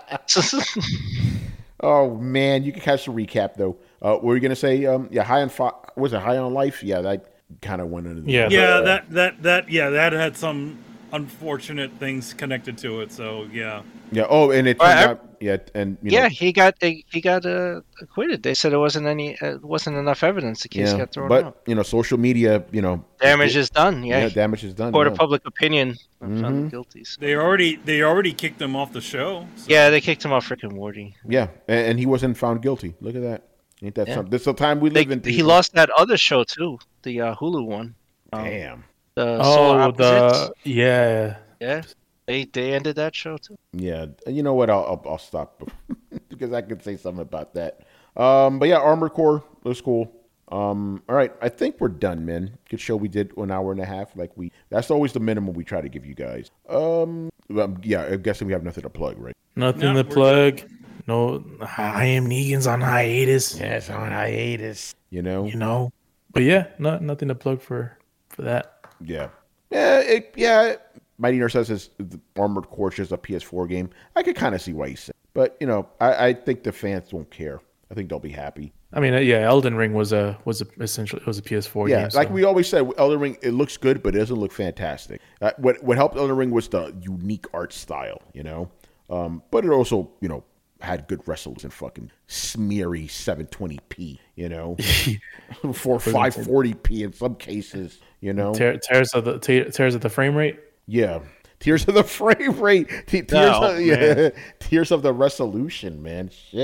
Oh man, you can catch the recap though. Uh, what were you gonna say? Um, yeah, High on Fi- was it High on Life? Yeah, that kind of went into the Yeah. yeah, that that that yeah, that had some unfortunate things connected to it. So yeah, Yeah. Oh, and it Well, turned I- out. Yeah, and you yeah, know, he got he got uh, acquitted. They said it wasn't any uh, wasn't enough evidence. The case yeah. got thrown But out. you know, social media. You know, Damage it- is done. yeah, Yeah, damage is done. court yeah. of public opinion found Mhm. him guilty. So- they already they already kicked him off the show. So. Yeah, they kicked him off freaking Wardy. Yeah, and, and he wasn't found guilty. Look at that. Ain't that Yeah. something? This is the time we They, live in. he people. lost that other show too, the uh, Hulu one. Um, Damn. The Solar Oh, Opposites. the yeah. Yeah, they they ended that show too. Yeah. You know what? I'll I'll, I'll stop because I could say something about that. Um, but yeah, Armored Core looks cool. Um, all right, I think we're done, man. Good show. We did an hour and a half. Like we, that's always the minimum we try to give you guys. Um, um, yeah, I'm guessing we have nothing to plug, right? Nothing No, to we're plug. No, I am Negan's on hiatus. Yeah, it's on hiatus. You know. You know, but yeah, not nothing to plug for for that. Yeah. Yeah, it, yeah. Mighty Nurse says it's the Armored Core is just a P S four game. I could kind of see why he said, but you know, I, I think the fans won't care. I think they'll be happy. I mean, uh, yeah, Elden Ring was a was a, essentially it was a P S four Yeah, game. like so- we always said, Elden Ring it looks good, but it doesn't look fantastic. Uh, what what helped Elden Ring was the unique art style, you know. Um, but it also, you know, had good wrestles and fucking smeary seven twenty p, you know, for five forty p in some cases, you know. Tear, tears of the te- tears of the frame rate. Yeah. Tears of the frame rate. Te- Tears, Oh, of, yeah. Tears of the resolution, man. Shit.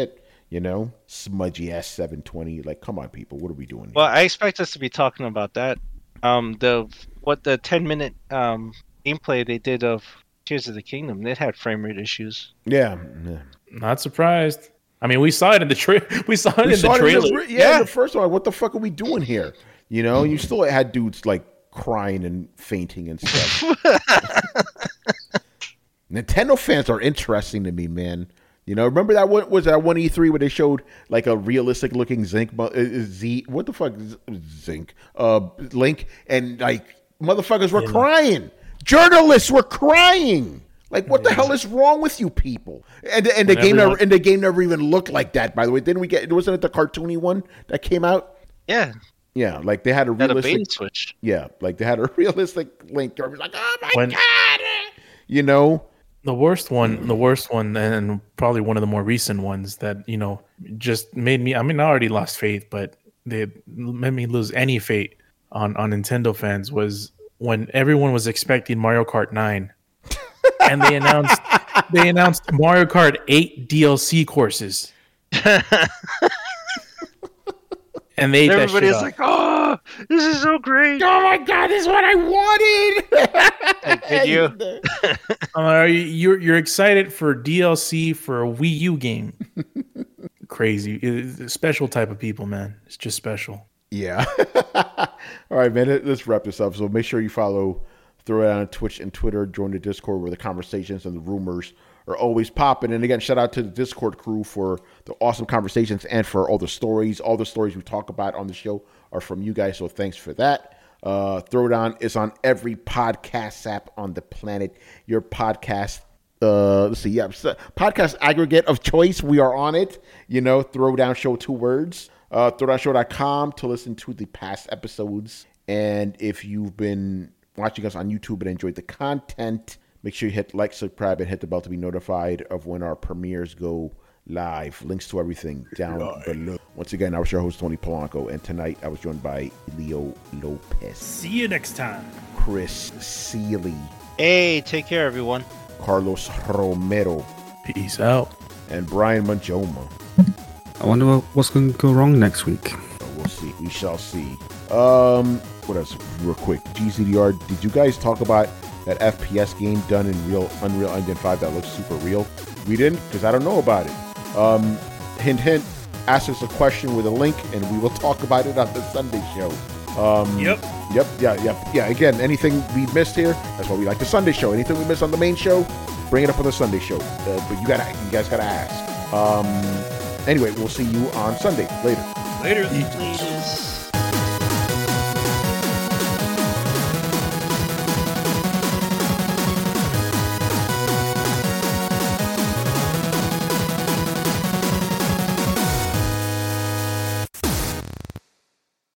You know, smudgy ass seven twenty. Like, come on, people, what are we doing? Well, here? I expect us to be talking about that. Um, the what the ten minute um gameplay they did of Tears of the Kingdom, it had frame rate issues. Yeah, yeah. Not surprised. I mean, we saw it in the tra- we saw it We in saw the it in trailer. the, yeah, Yeah. the first one. What the fuck are we doing here? You know, you still had dudes like crying and fainting and stuff. Nintendo fans are interesting to me, man. You know, remember that one was that one E three where they showed like a realistic looking Zinc uh, Z what the fuck Z- Zinc uh Link, and like motherfuckers were Yeah. crying. Journalists were crying. Like, what the hell is wrong with you people? And and the When game never everyone- and the game never even looked like that. By the way, didn't we get? Wasn't it the cartoony one that came out? Yeah, Yeah, like they had a had a realistic. bait switch. Yeah, like they had a realistic Link. It was like, oh my When- god, you know. The worst one, the worst one, and probably one of the more recent ones that, you know, just made me, I mean, I already lost faith, but they made me lose any faith on, on Nintendo fans was when everyone was expecting Mario Kart nine and they announced, they announced Mario Kart eight D L C courses. And they ate that shit Everybody's up. like, "Oh, this is so great!" Oh my god, this is what I wanted. Did you? Uh, you're you're excited for D L C for a Wii U game. Crazy, It's a special type of people, man. It's just special. Yeah. All right, man. let- Let's wrap this up. So make sure you follow Throw It Out on Twitch and Twitter. Join the Discord where the conversations and the rumors are always popping. And again, shout out to the Discord crew for the awesome conversations and for all the stories. All the stories we talk about on the show are from you guys. So thanks for that. Uh, Throw It On is on every podcast app on the planet. Your podcast, uh, let's see, yeah, so- podcast aggregate of choice. We are on it. You know, Throw Down Show, two words. Uh, throw down show dot com to listen to the past episodes. And if you've been watching us on YouTube and enjoyed the content, make sure you hit like, subscribe, and hit the bell to be notified of when our premieres go live. Links to everything down below. Once again, I was your host, Tony Polanco, and tonight I was joined by Leo Lopez, See you next time. Chris Seeley, Hey, take care, everyone. Carlos Romero, Peace out. and Brian Manjoma. I wonder what, what's going to go wrong next week. Uh, We'll see. We shall see. Um, what else? Real quick, G C D R. Did you guys talk about that F P S game done in real Unreal Engine five that looks super real? We didn't, because I don't know about it. Um, hint, hint. Ask us a question with a link, and we will talk about it on the Sunday show. Um, Yep. Yep. Yeah. Yeah. Yeah. Again, anything we missed here, that's why we like the Sunday show. Anything we missed on the main show, bring it up on the Sunday show. Uh, but you gotta, you guys gotta ask. Um, anyway, we'll see you on Sunday. Later. Later. Ladies.